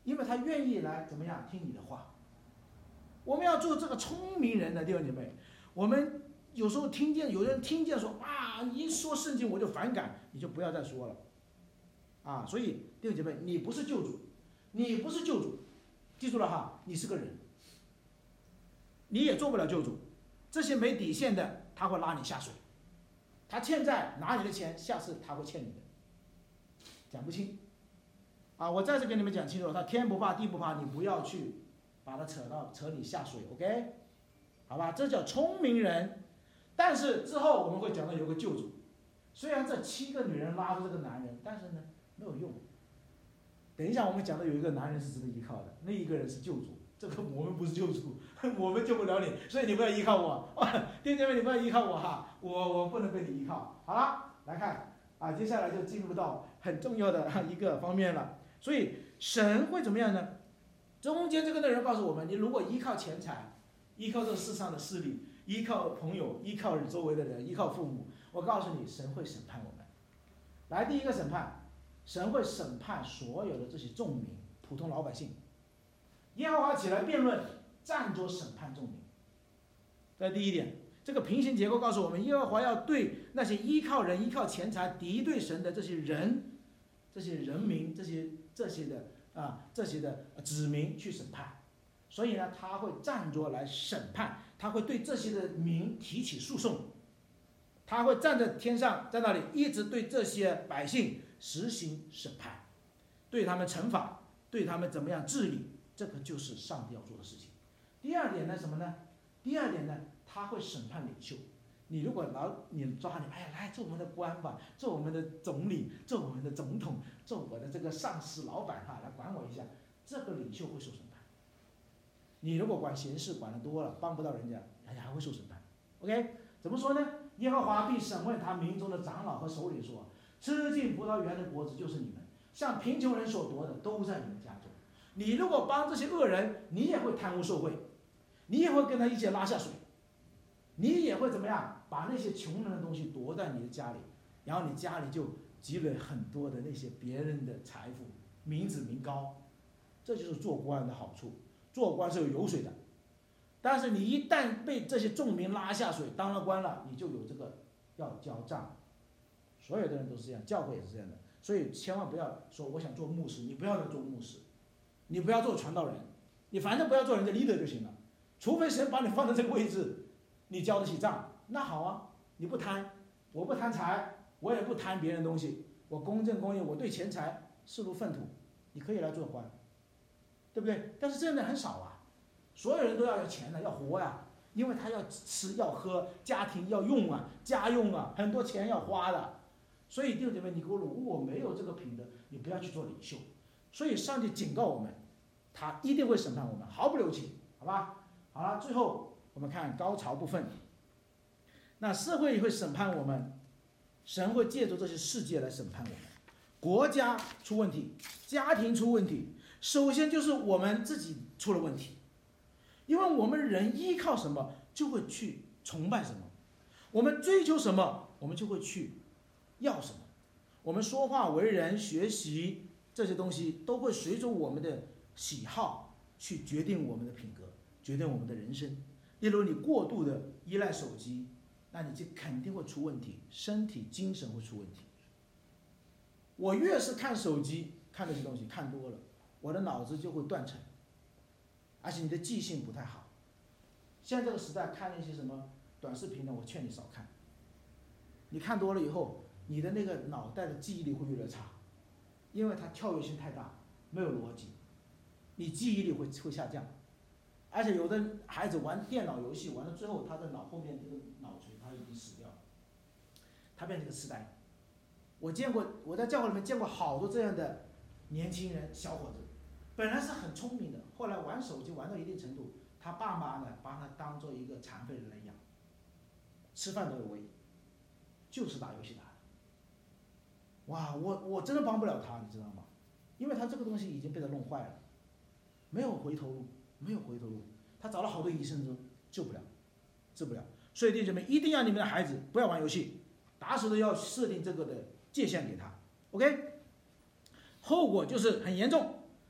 因为他愿意来怎么样听你的话。我们要做这个聪明人的弟兄姐妹，我们有时候听见有人听见说啊，你一说圣经我就反感，你就不要再说了啊。所以弟兄姐妹，你不是救主，你不是救主，记住了哈，你是个人，你也做不了救主。这些没底线的，他会拉你下水，他欠债拿你的钱，下次他会欠你的，讲不清啊。我再次跟你们讲清楚，他天不怕地不怕，你不要去把他扯到扯你下水 ，OK？ 好吧，这叫聪明人。但是之后我们会讲到有个救主，虽然这七个女人拉住这个男人，但是呢没有用。等一下我们讲到有一个男人是值得依靠的，那一个人是救主，这个我们不是救主，我们救不了你，所以你不要依靠我，弟兄姐妹，你不要依靠我哈，我我不能被你依靠。好了，来看啊，接下来就进入到很重要的一个方面了。所以神会怎么样呢？中间这个内容告诉我们，你如果依靠钱财，依靠这世上的势力，依靠朋友，依靠周围的人，依靠父母，我告诉你，神会审判我们。来，第一个审判，神会审判所有的这些众民，普通老百姓。耶和华起来辩论，站着审判众民。这第一点，这个平行结构告诉我们，耶和华要对那些依靠人、依靠钱财、敌对神的这些人、这些人民、这些这些的啊这些的子民去审判。所以呢，他会站着来审判，他会对这些的民提起诉讼，他会站在天上，在那里一直对这些百姓实行审判，对他们惩罚，对他们怎么样治理，这个就是上帝要做的事情。第二点呢，什么呢？第二点呢，他会审判领袖。你如果老你抓你，哎呀，来做我们的官吧，做我们的总理，做我们的总统，做我的这个上司老板哈，来管我一下，这个领袖会受审判。你如果管闲事管得多了，帮不到人家，人家还会受审判。OK， 怎么说呢？耶和华必审问他民中的长老和首领说：吃尽葡萄园的果子就是你们，像贫穷人所夺的都在你们家中。你如果帮这些恶人，你也会贪污受贿，你也会跟他一起拉下水，你也会怎么样把那些穷人的东西夺在你的家里，然后你家里就积累很多的那些别人的财富，民脂民膏。这就是做官的好处。做官是有油水的，但是你一旦被这些众民拉下水，当了官了，你就有这个要交账。所有的人都是这样，教会也是这样的。所以千万不要说我想做牧师，你不要再做牧师，你不要做传道人，你反正不要做人家 leader 就行了。除非神把你放在这个位置，你交得起账，那好啊，你不贪，我不贪财，我也不贪别人东西，我公正公义，我对钱财视如粪土，你可以来做官。对不对？但是这样的很少啊，所有人都要有钱的，要活呀、啊，因为他要吃要喝，家庭要用啊，家用啊，很多钱要花的。所以弟兄姐妹，你如果没有这个品德，你不要去做领袖。所以上帝警告我们，他一定会审判我们，毫不留情，好吧？好了，最后我们看高潮部分。那社会也会审判我们，神会借助这些世界来审判我们。国家出问题，家庭出问题。首先就是我们自己出了问题，因为我们人依靠什么就会去崇拜什么，我们追求什么我们就会去要什么，我们说话为人学习这些东西都会随着我们的喜好去决定我们的品格，决定我们的人生。例如你过度的依赖手机，那你就肯定会出问题，身体精神会出问题。我越是看手机看这些东西看多了，我的脑子就会断层，而且你的记性不太好。现在这个时代看那些什么短视频呢，我劝你少看。你看多了以后，你的那个脑袋的记忆力会越来越差，因为它跳跃性太大，没有逻辑，你记忆力会会下降。而且有的孩子玩电脑游戏玩到最后，他的脑后面这个脑髓他已经死掉了，他变成个痴呆。我见过，我在教会里面见过好多这样的年轻人小伙子，本来是很聪明的，后来玩手机玩到一定程度，他爸妈呢把他当做一个残废人来养，吃饭都有喂，就是打游戏打的。哇，我我真的帮不了他，你知道吗？因为他这个东西已经被他弄坏了，没有回头路，没有回头路。他找了好多医生都救不了，治不了。所以弟兄们，一定要你们的孩子不要玩游戏，打死都要设定这个的界限给他 ，OK？ 后果就是很严重。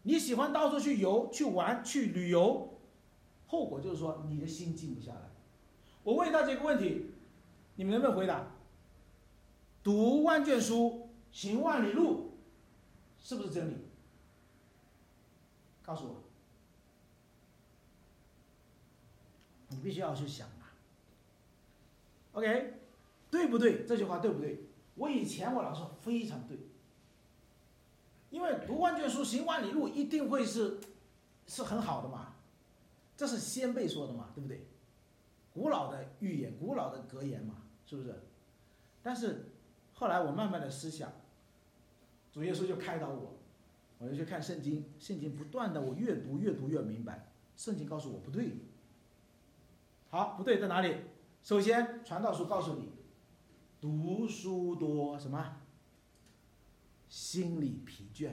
你喜欢到处去游、去玩、去旅游，后果就是说你的心静不下来。我问大家一个问题，你们能不能回答？读万卷书，行万里路，是不是真理？告诉我，你必须要去想啊。OK， 对不对？这句话对不对？我以前我老说非常对，因为读万卷书，行万里路，一定会是是很好的嘛，这是先辈说的嘛，对不对？古老的预言，古老的格言嘛，是不是？但是后来我慢慢的思想，主耶稣就开导我，我就去看圣经，圣经不断的我越读越读越明白，圣经告诉我不对。好，不对在哪里？首先，传道书告诉你，读书多什么？心里疲倦。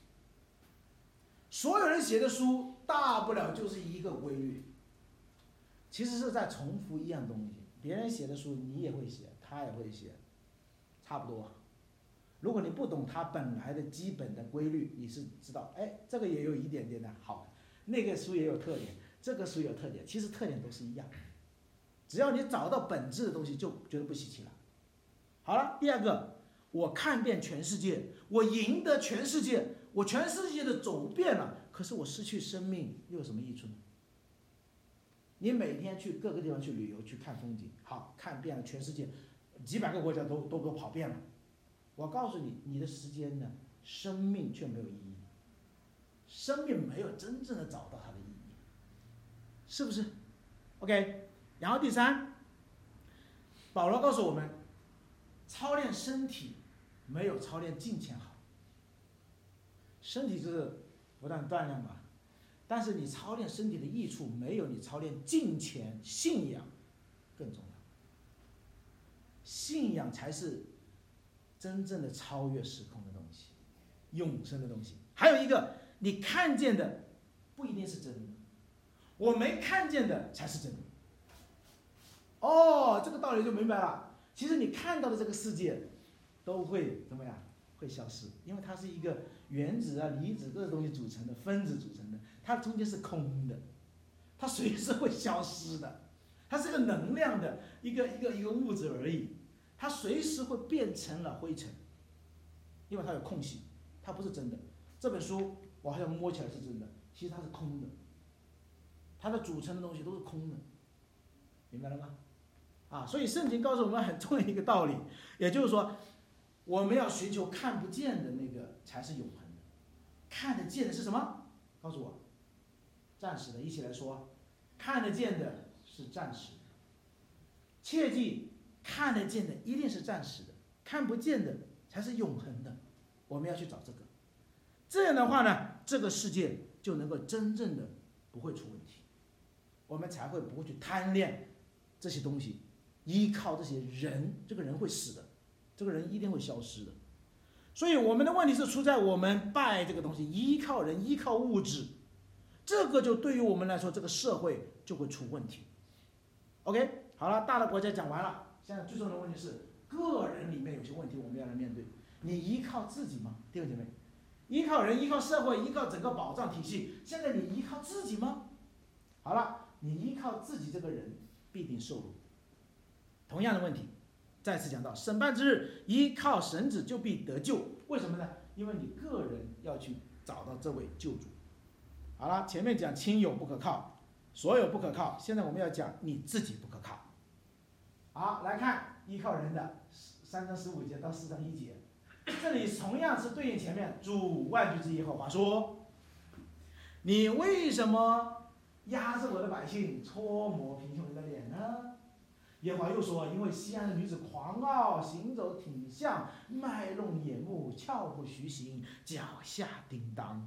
所有人写的书，大不了就是一个规律，其实是在重复一样东西。别人写的书你也会写，他也会写，差不多。如果你不懂他本来的基本的规律，你是知道，哎，这个也有一点点的好，那个书也有特点，这个书有特点，其实特点都是一样。只要你找到本质的东西，就觉得不稀奇了。好了，第二个，我看遍全世界，我赢得全世界，我全世界的走遍了，可是我失去生命，又有什么益处呢？你每天去各个地方去旅游，去看风景，好，看遍了全世界，几百个国家都都都跑遍了。我告诉你，你的时间呢，生命却没有意义，生命没有真正的找到它的意义，是不是 ？OK， 然后第三，保罗告诉我们，操练身体没有操练金钱好。身体就是不断锻炼嘛，但是你操练身体的益处没有你操练金钱信仰更重要。信仰才是真正的超越时空的东西，永生的东西。还有一个，你看见的不一定是真的，我没看见的才是真的。哦，这个道理就明白了。其实你看到的这个世界都会怎么样？会消失，因为它是一个原子啊、离子各个东西组成的，分子组成的，它中间是空的，它随时会消失的，它是个能量的一个一个一个物质而已，它随时会变成了灰尘，因为它有空隙，它不是真的。这本书我好像摸起来是真的，其实它是空的，它的组成的东西都是空的，明白了吗？啊，所以圣经告诉我们很重要的一个道理，也就是说，我们要寻求看不见的那个才是永恒的，看得见的是什么？告诉我，暂时的，一起来说，看得见的是暂时的，切记，看得见的一定是暂时的，看不见的才是永恒的，我们要去找这个，这样的话呢，这个世界就能够真正的不会出问题，我们才会不会去贪恋这些东西。依靠这些人，这个人会死的，这个人一定会消失的。所以我们的问题是出在我们拜这个东西，依靠人，依靠物质，这个就对于我们来说，这个社会就会出问题。OK， 好了，大的国家讲完了，现在最重要的问题是个人里面有些问题我们要来面对。你依靠自己吗？弟兄姐妹，依靠人，依靠社会，依靠整个保障体系，现在你依靠自己吗？好了，你依靠自己这个人必定受辱。同样的问题，再次讲到审判之日，依靠神子就必得救。为什么呢？因为你个人要去找到这位救主。好了，前面讲亲友不可靠，所有不可靠，现在我们要讲你自己不可靠。好，来看依靠人的三章十五节到四章一节，这里同样是对应前面主万军之耶和华说：“你为什么压制我的百姓，搓磨贫穷人的脸呢？”耶和华又说：“因为西安的女子狂傲，行走挺项，卖弄眼目，俏不徐行，脚下叮当。”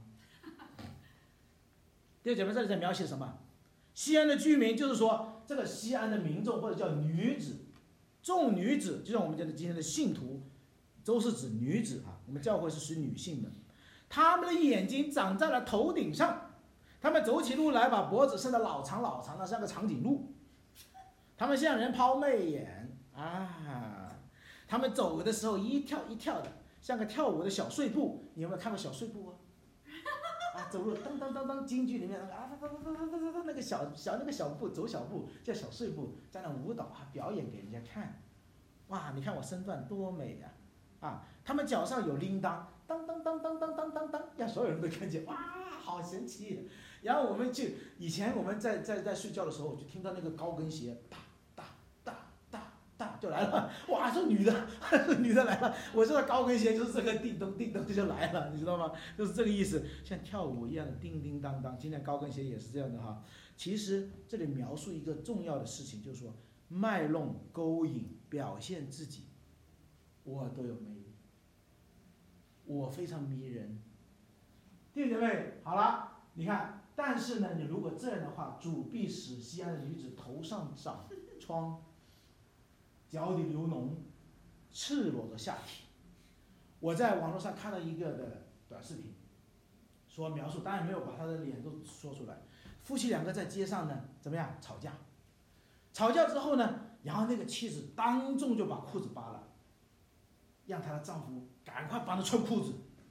弟兄姐妹，这里在描写什么？西安的居民，就是说这个西安的民众，或者叫女子，众女子，就像我们讲的今天的信徒，都是指女子啊。我们教会是属于女性的，他们的眼睛长在了头顶上，他们走起路来把脖子伸得老长老长的，像个长颈鹿。他们向人抛媚眼啊，他们走的时候一跳一跳的，像个跳舞的小碎步。你有没有看过小碎步啊？啊， 走路噔噔噔噔，京剧里面那个啊噔噔噔噔噔噔那个小小那个小步走小步叫小碎步，在那舞蹈还表演给人家看，哇，你看我身段多美呀！啊，他们脚上有铃铛，当当当当当当当当，让所有人都看见，哇，好神奇！然后我们就以前我们在在在睡觉的时候，就听到那个高跟鞋哒哒哒哒哒就来了，哇，是女的，女的来了，我说的高跟鞋就是这个叮咚叮咚就来了，你知道吗？就是这个意思，像跳舞一样的叮叮当当。今天高跟鞋也是这样的哈。其实这里描述一个重要的事情，就是说卖弄、勾引、表现自己，我都有魅力，我非常迷人，弟兄姐妹，好了。你看，但是呢，你如果这样的话，主必使西安的女子头上长疮，脚底流脓，赤裸着下体。我在网络上看到一个的短视频，说描述，当然没有把他的脸都说出来。夫妻两个在街上呢，怎么样吵架？吵架之后呢，然后那个妻子当众就把裤子扒了，让她的丈夫赶快帮她穿裤子。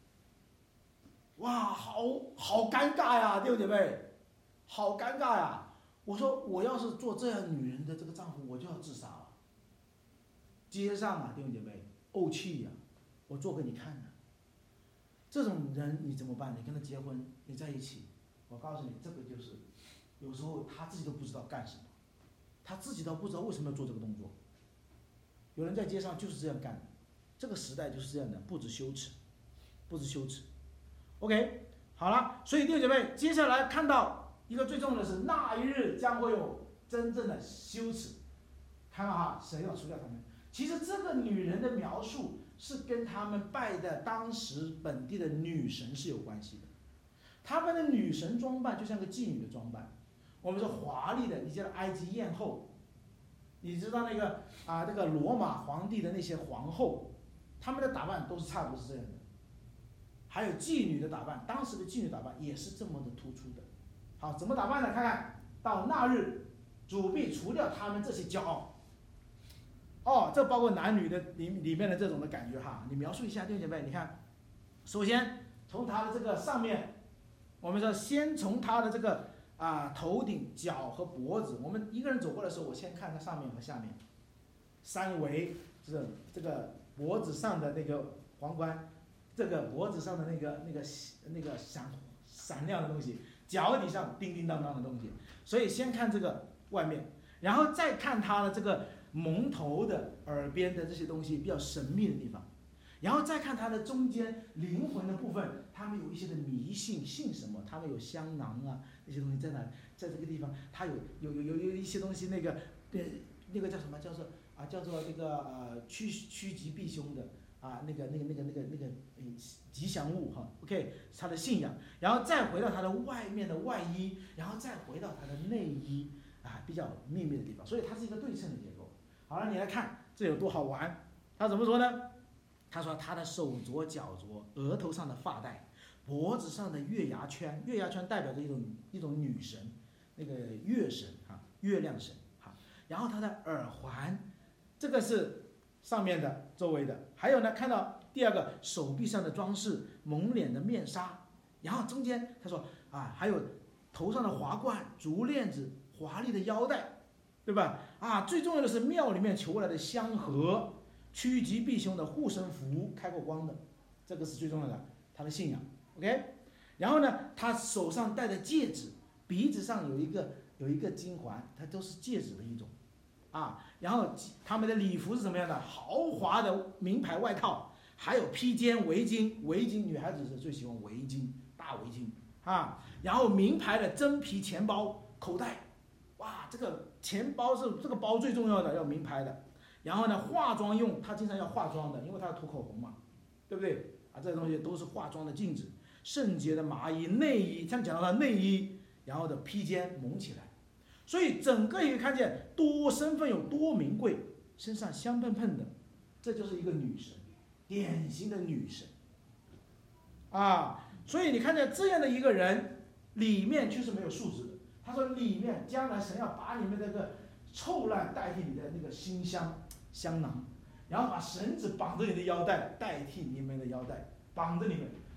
哇，好好尴尬呀，弟兄姐妹，好尴尬呀！我说我要是做这样女人的这个丈夫，我就要自杀了。街上啊，弟兄姐妹，怄气呀，我做给你看的。这种人你怎么办？你跟他结婚，你在一起，我告诉你，这个就是有时候他自己都不知道干什么，他自己都不知道为什么要做这个动作。有人在街上就是这样干的，这个时代就是这样的，不知羞耻，不知羞耻。OK， 好了，所以弟兄姐妹，接下来看到一个最重要的是，那一日将会有真正的羞耻。看到哈，神要除掉他们。其实这个女人的描述是跟他们拜的当时本地的女神是有关系的。他们的女神装扮就像个妓女的装扮，我们说华丽的，你知道埃及艳后，你知道那个啊，那个罗马皇帝的那些皇后，他们的打扮都是差不多是这样的。还有妓女的打扮，当时的妓女打扮也是这么的突出的。好，怎么打扮呢？看看到那日，主必除掉他们这些骄傲。哦，这包括男女的里里面的这种的感觉哈。你描述一下，弟兄姐妹，你看，首先从他的这个上面，我们说先从他的这个啊头顶、脚和脖子，我们一个人走过来的时候，我先看看上面和下面，三围是这个脖子上的那个皇冠。这个脖子上的那个那个那个闪闪亮的东西，脚底上叮叮当当的东西，所以先看这个外面，然后再看它的这个蒙头的耳边的这些东西比较神秘的地方，然后再看它的中间灵魂的部分，他们有一些的迷信，信什么？他们有香囊啊，那些东西在哪？在这个地方，它有有有有有一些东西，那个呃那个叫什么？叫做啊叫做这个呃趋趋吉避凶的。啊，那个、那个、那个、那个、那个，嗯，吉祥物哈 ，OK， 他的信仰，然后再回到他的外面的外衣，然后再回到他的内衣，啊，比较秘密的地方，所以它是一个对称的结构。好了，你来看这有多好玩，他怎么说呢？他说他的手镯、脚镯，额头上的发带，脖子上的月牙圈，月牙圈代表着一种一种女神，那个月神哈，月亮神哈，然后他的耳环，这个是。上面的周围的，还有呢，看到第二个手臂上的装饰，蒙脸的面纱，然后中间他说啊，还有头上的华冠、竹链子、华丽的腰带，对吧？啊，最重要的是庙里面求来的香盒，趋吉避凶的护身符，开过光的，这个是最重要的，他的信仰 ，OK。然后呢，他手上戴的戒指，鼻子上有一个有一个金环，它都是戒指的一种。啊，然后他们的礼服是什么样的？豪华的名牌外套，还有披肩、围巾，围巾女孩子是最喜欢围巾，大围巾啊。然后名牌的真皮钱包、口袋，哇，这个钱包是这个包最重要的，要名牌的。然后呢，化妆用，她经常要化妆的，因为她要涂口红嘛，对不对？啊，这些东西都是化妆的镜子，圣洁的麻衣、内衣，像讲到的内衣，然后的披肩蒙起来。所以整个一个看见多身份有多名贵，身上香喷喷的，这就是一个女神，典型的女神啊。所以你看见这样的一个人，里面却是没有素质的。他说里面将来神要把你们这个臭烂代替你的那个馨香香囊，然后把绳子绑着你的腰带代替你们的腰带，绑着你们。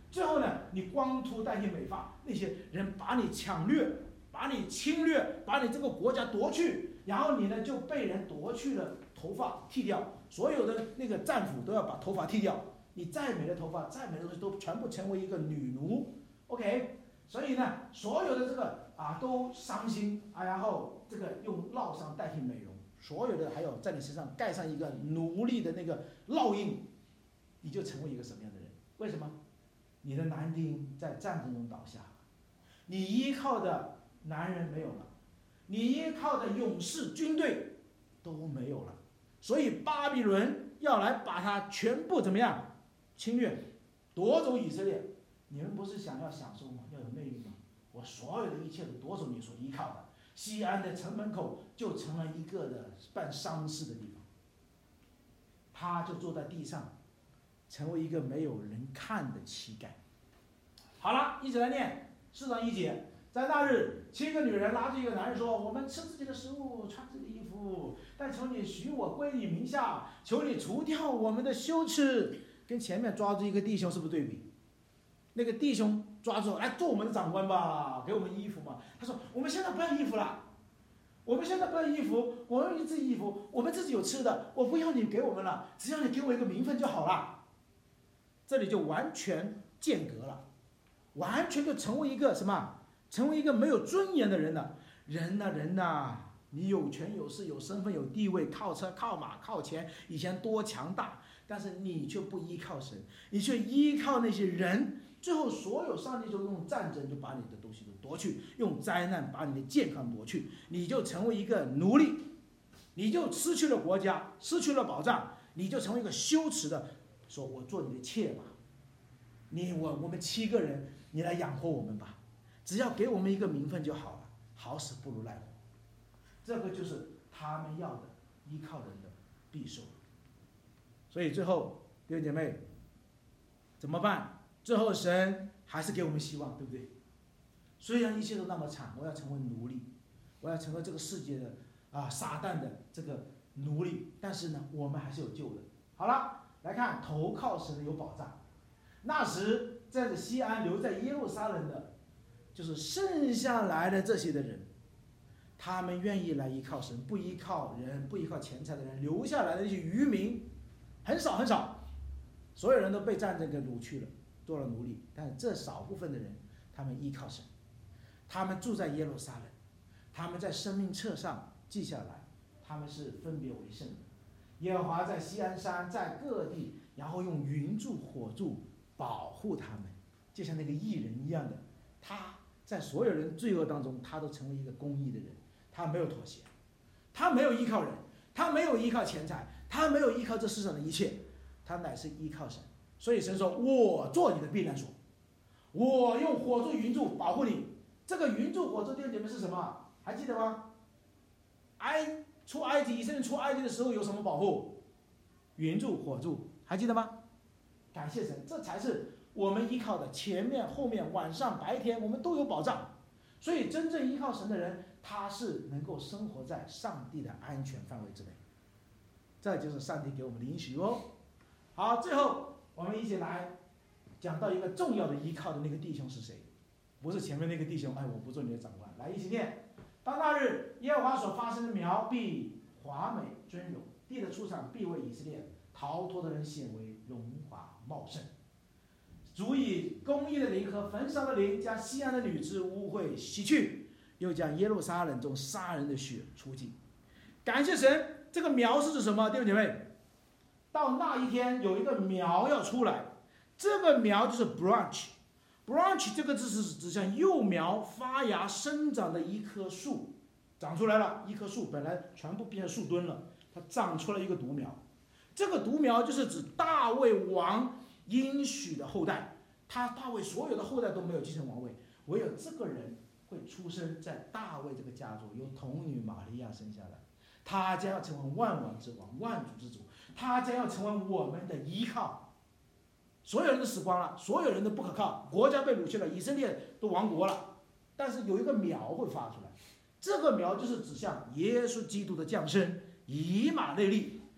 最后呢，你光秃代替美发，那些人把你抢掠，把你侵略，把你这个国家夺去，然后你呢就被人夺去了头发剃掉，所有的那个战俘都要把头发剃掉，你再美的头发，再美的东西都全部成为一个女奴 ，OK？ 所以呢，所有的这个啊都伤心啊，然后这个用烙伤代替美容，所有的还有在你身上盖上一个奴隶的那个烙印，你就成为一个什么样的人？为什么？你的男丁在战争中倒下，你依靠的男人没有了，你依靠的勇士军队都没有了，所以巴比伦要来把它全部怎么样侵略，夺走以色列。你们不是想要享受吗？要有内力吗？我所有的一切都夺走你所依靠的。西安的城门口就成了一个的办丧事的地方，他就坐在地上，成为一个没有人看的乞丐。好了，一起来念四章一节。在那日，七个女人拉着一个男人说：“我们吃自己的食物，穿自己的衣服，但求你许我归你名下，求你除掉我们的羞耻。”跟前面抓住一个弟兄是不是对比？那个弟兄抓住来做我们的长官吧，给我们衣服嘛。他说：“我们现在不要衣服了，我们现在不要衣服，我们自己衣服，我们自己有吃的，我不要你给我们了，只要你给我一个名分就好了。”这里就完全间隔了，完全就成为一个什么？成为一个没有尊严的人了。人呐、啊、人呐、啊，你有权有势有身份有地位，靠车靠马靠钱，以前多强大，但是你却不依靠神，你却依靠那些人。最后，所有上帝就用战争就把你的东西都夺去，用灾难把你的健康夺去，你就成为一个奴隶，你就失去了国家，失去了保障，你就成为一个羞耻的，说我做你的妾吧，你我我们七个人，你来养活我们吧，只要给我们一个名分就好了，好死不如赖活。这个就是他们要的依靠人的必受。所以最后弟兄姐妹怎么办？最后神还是给我们希望，对不对？虽然一切都那么惨，我要成为奴隶，我要成为这个世界的啊撒旦的这个奴隶，但是呢，我们还是有救的。好了，来看投靠神的有保障。那时在西安留在耶路撒冷的，就是剩下来的这些的人，他们愿意来依靠神，不依靠人，不依靠钱财的人，留下来的那些渔民很少很少，所有人都被战争给掳去了，做了奴隶。但是这少部分的人，他们依靠神，他们住在耶路撒冷，他们在生命册上记下来，他们是分别为圣的。耶和华在锡安山，在各地，然后用云柱火柱保护他们，就像那个义人一样的。他在所有人罪恶当中，他都成为一个公义的人，他没有妥协，他没有依靠人，他没有依靠钱财，他没有依靠这世上的一切，他乃是依靠神。所以神说：“我做你的避难所，我用火柱云柱保护你。”这个云柱火柱弟兄姐妹是什么？还记得吗？埃出埃及，以色列出埃及的时候有什么保护？云柱火柱，还记得吗？感谢神，这才是我们依靠的，前面后面晚上白天我们都有保障。所以真正依靠神的人，他是能够生活在上帝的安全范围之内。这就是上帝给我们的应许哦。好，最后我们一起来讲到一个重要的依靠的那个弟兄是谁？不是前面那个弟兄，哎，我不做你的长官。来，一起念：当那日，耶和华所发生的苗必华美尊荣，地的出产必为以色列逃脱的人显为荣华茂盛。主以公义的灵和焚烧的灵，将西安的女子污秽洗去，又将耶路撒冷中杀人的血除尽。感谢神，这个苗是指什么？弟兄姐妹，到那一天有一个苗要出来，这个苗就是 branch。branch 这个字是指向幼苗发芽生长的一棵树，长出来了，一棵树本来全部变成树墩了，它长出了一个独苗。这个独苗就是指大卫王应许的后代，他大卫所有的后代都没有继承王位，唯有这个人会出生在大卫这个家族，由童女玛利亚生下来，他将要成为万王之王，万主之主，他将要成为我们的依靠。所有人都死光了，所有人都不可靠，国家被掳去了，以色列都亡国了，但是有一个苗会发出来，这个苗就是指向耶稣基督的降生，以马内利。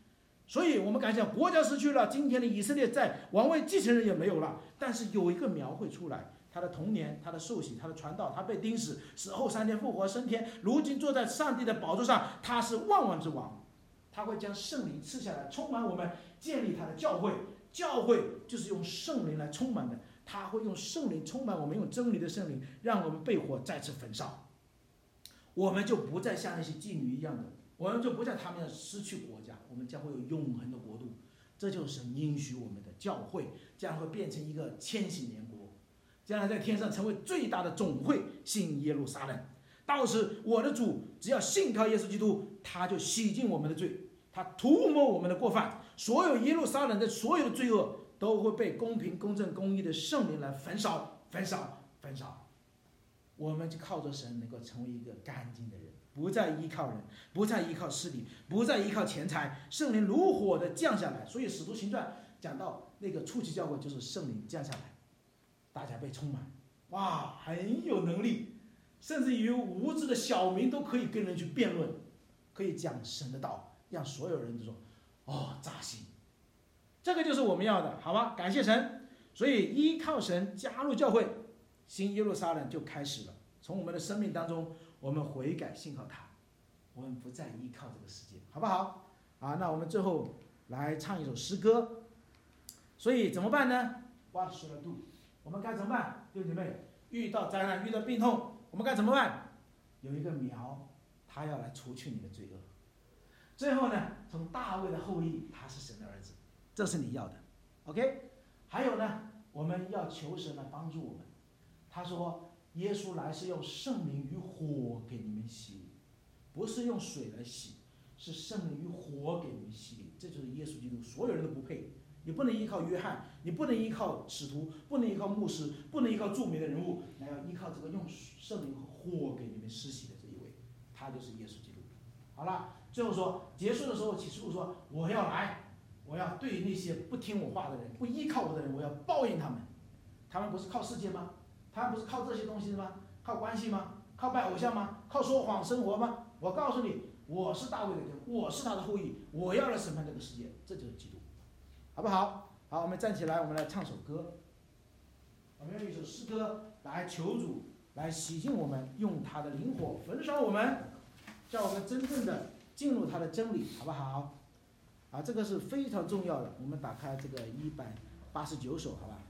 所以我们敢讲，国家失去了，今天的以色列在王位继承人也没有了。但是有一个苗会出来，他的童年，他的受洗，他的传道，他被钉死，死后三天复活升天，如今坐在上帝的宝座上，他是万王之王。他会将圣灵赐下来，充满我们，建立他的教会。教会就是用圣灵来充满的，他会用圣灵充满我们，用真理的圣灵让我们被火再次焚烧。我们就不再像那些妓女一样的，我们就不像他们一样失去国家，我们将会有永恒的国度。这就是神应许我们的教会将会变成一个千禧年国，将来在天上成为最大的总会，新耶路撒冷。到时我的主只要信靠耶稣基督，他就洗净我们的罪，他涂抹我们的过犯，所有耶路撒冷的所有的罪恶都会被公平公正公义的圣灵来焚烧焚烧焚烧。我们就靠着神能够成为一个干净的人，不再依靠人，不再依靠势力，不再依靠钱财，圣灵如火的降下来。所以使徒行传讲到那个初期教会就是圣灵降下来，大家被充满，哇，很有能力，甚至于无知的小民都可以跟人去辩论，可以讲神的道，让所有人都说哦扎心。这个就是我们要的，好吧？感谢神。所以依靠神加入教会，新耶路撒冷就开始了。从我们的生命当中，我们悔改信靠他，我们不再依靠这个世界，好不好？啊，那我们最后来唱一首诗歌。所以怎么办呢 ？What should I do？ 我们该怎么办？弟兄姐妹，遇到灾难，遇到病痛，我们该怎么办？有一个苗，他要来除去你的罪恶。最后呢，从大卫的后裔，他是神的儿子，这是你要的 ，OK？ 还有呢，我们要求神来帮助我们。他说，耶稣来是用圣灵与火给你们洗，不是用水来洗，是圣灵与火给你们洗。这就是耶稣基督，所有人都不配。你不能依靠约翰，你不能依靠使徒，不能依靠牧师，不能依靠著名的人物，来要依靠这个用圣灵和火给你们施洗的这一位，他就是耶稣基督。好了，最后说结束的时候，启示录说我要来，我要对那些不听我话的人，不依靠我的人，我要报应他们。他们不是靠世界吗？他们不是靠这些东西吗？靠关系吗？靠拜偶像吗？靠说谎生活吗？我告诉你，我是大卫的根，我是他的后裔，我要来审判这个世界，这就是基督，好不好？好，我们站起来，我们来唱首歌。我们用一首诗歌来求主来洗净我们，用他的灵火焚烧我们，叫我们真正的进入他的真理，好不好？啊，这个是非常重要的。我们打开这个一百八十九首，好吧？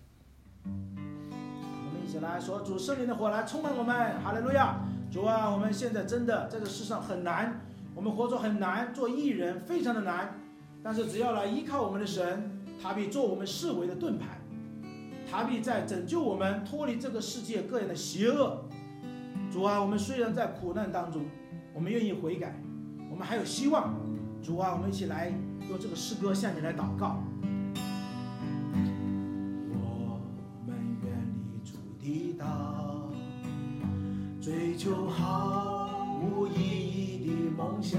我们一起来说，主圣灵的火来充满我们，哈利路亚！主啊，我们现在真的在这世上很难，我们活着很难，做义人非常的难，但是只要来依靠我们的神，他必做我们视为的盾牌，他必在拯救我们脱离这个世界各样的邪恶。主啊，我们虽然在苦难当中，我们愿意悔改，我们还有希望。主啊，我们一起来用这个诗歌向你来祷告。追求毫无意义的梦想，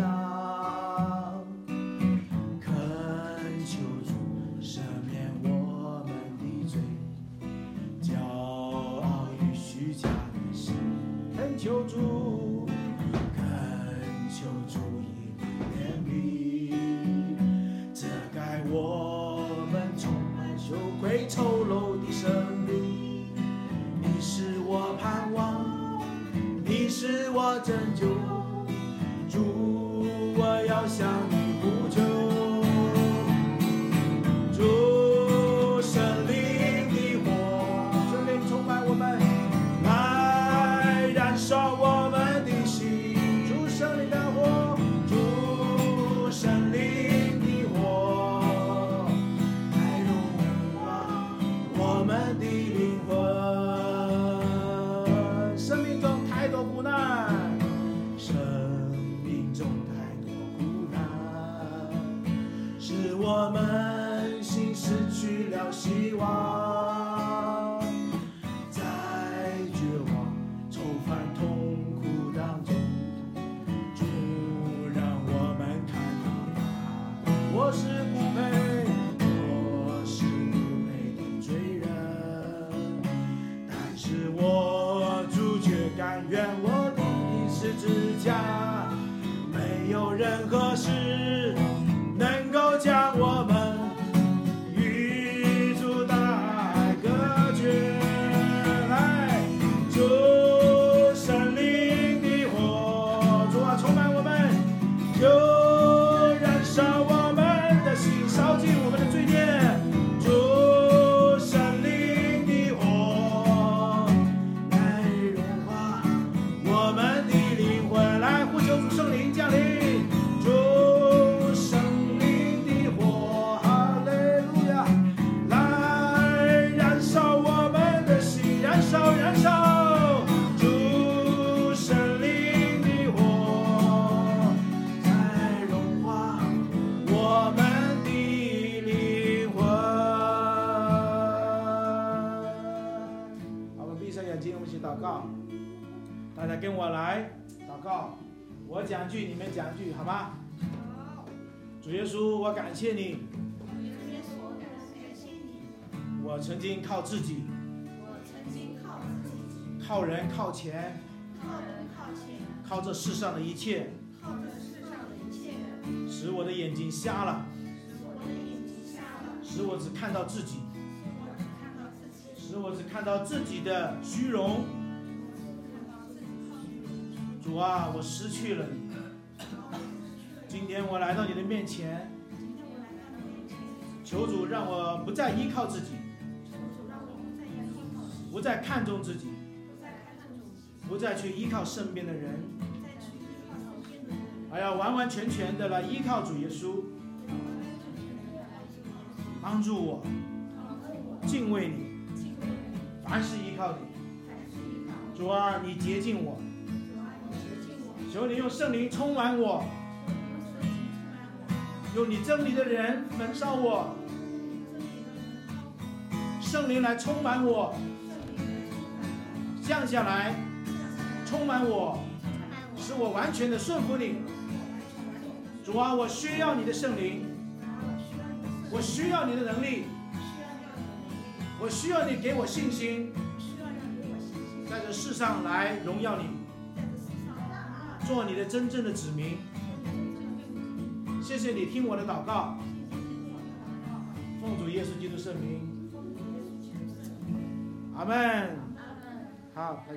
恳求主赦免我们的罪，骄傲与虚假的心，恳求主，恳求主以怜悯，遮盖我们充满羞愧丑陋的生命。你是我盼望，你是我拯救，主，我要向你呼求。主，圣灵的火，圣灵充满我们，来燃烧我们的心。主，圣灵的火，主，圣灵的火，来融化我们的灵魂。生命中太多苦难，生命中太多苦难，使我们心失去了希望，在绝望、愁烦、痛苦当中，主让我们看到他，我是不配，我是不配的罪人，但是我主却甘愿我的十字架，没有任何事能够跟我来祷告，我讲句，你们讲句，好吗？主耶稣，我感谢你。我曾经靠自己，靠人靠钱，靠这世上的一切，使我的眼睛瞎了，使我只看到自己，使我只看到自己的虚荣。主啊，我失去了你。今天我来到你的面前，求主让我不再依靠自己，不再看重自己，不再去依靠身边的人，而要完完全全的来依靠主耶稣，帮助我敬畏你，凡事依靠你。主啊，你洁净我，求你用圣灵充满我，用你真理的人焚烧我，圣灵来充满我，降下来充满我，使我完全的顺服你。主啊，我需要你的圣灵，我需要你的能力，我需要你给我信心，在这世上来荣耀你，做你的真正的子民。谢谢你听我的祷告，奉主耶稣基督圣名，阿们。好。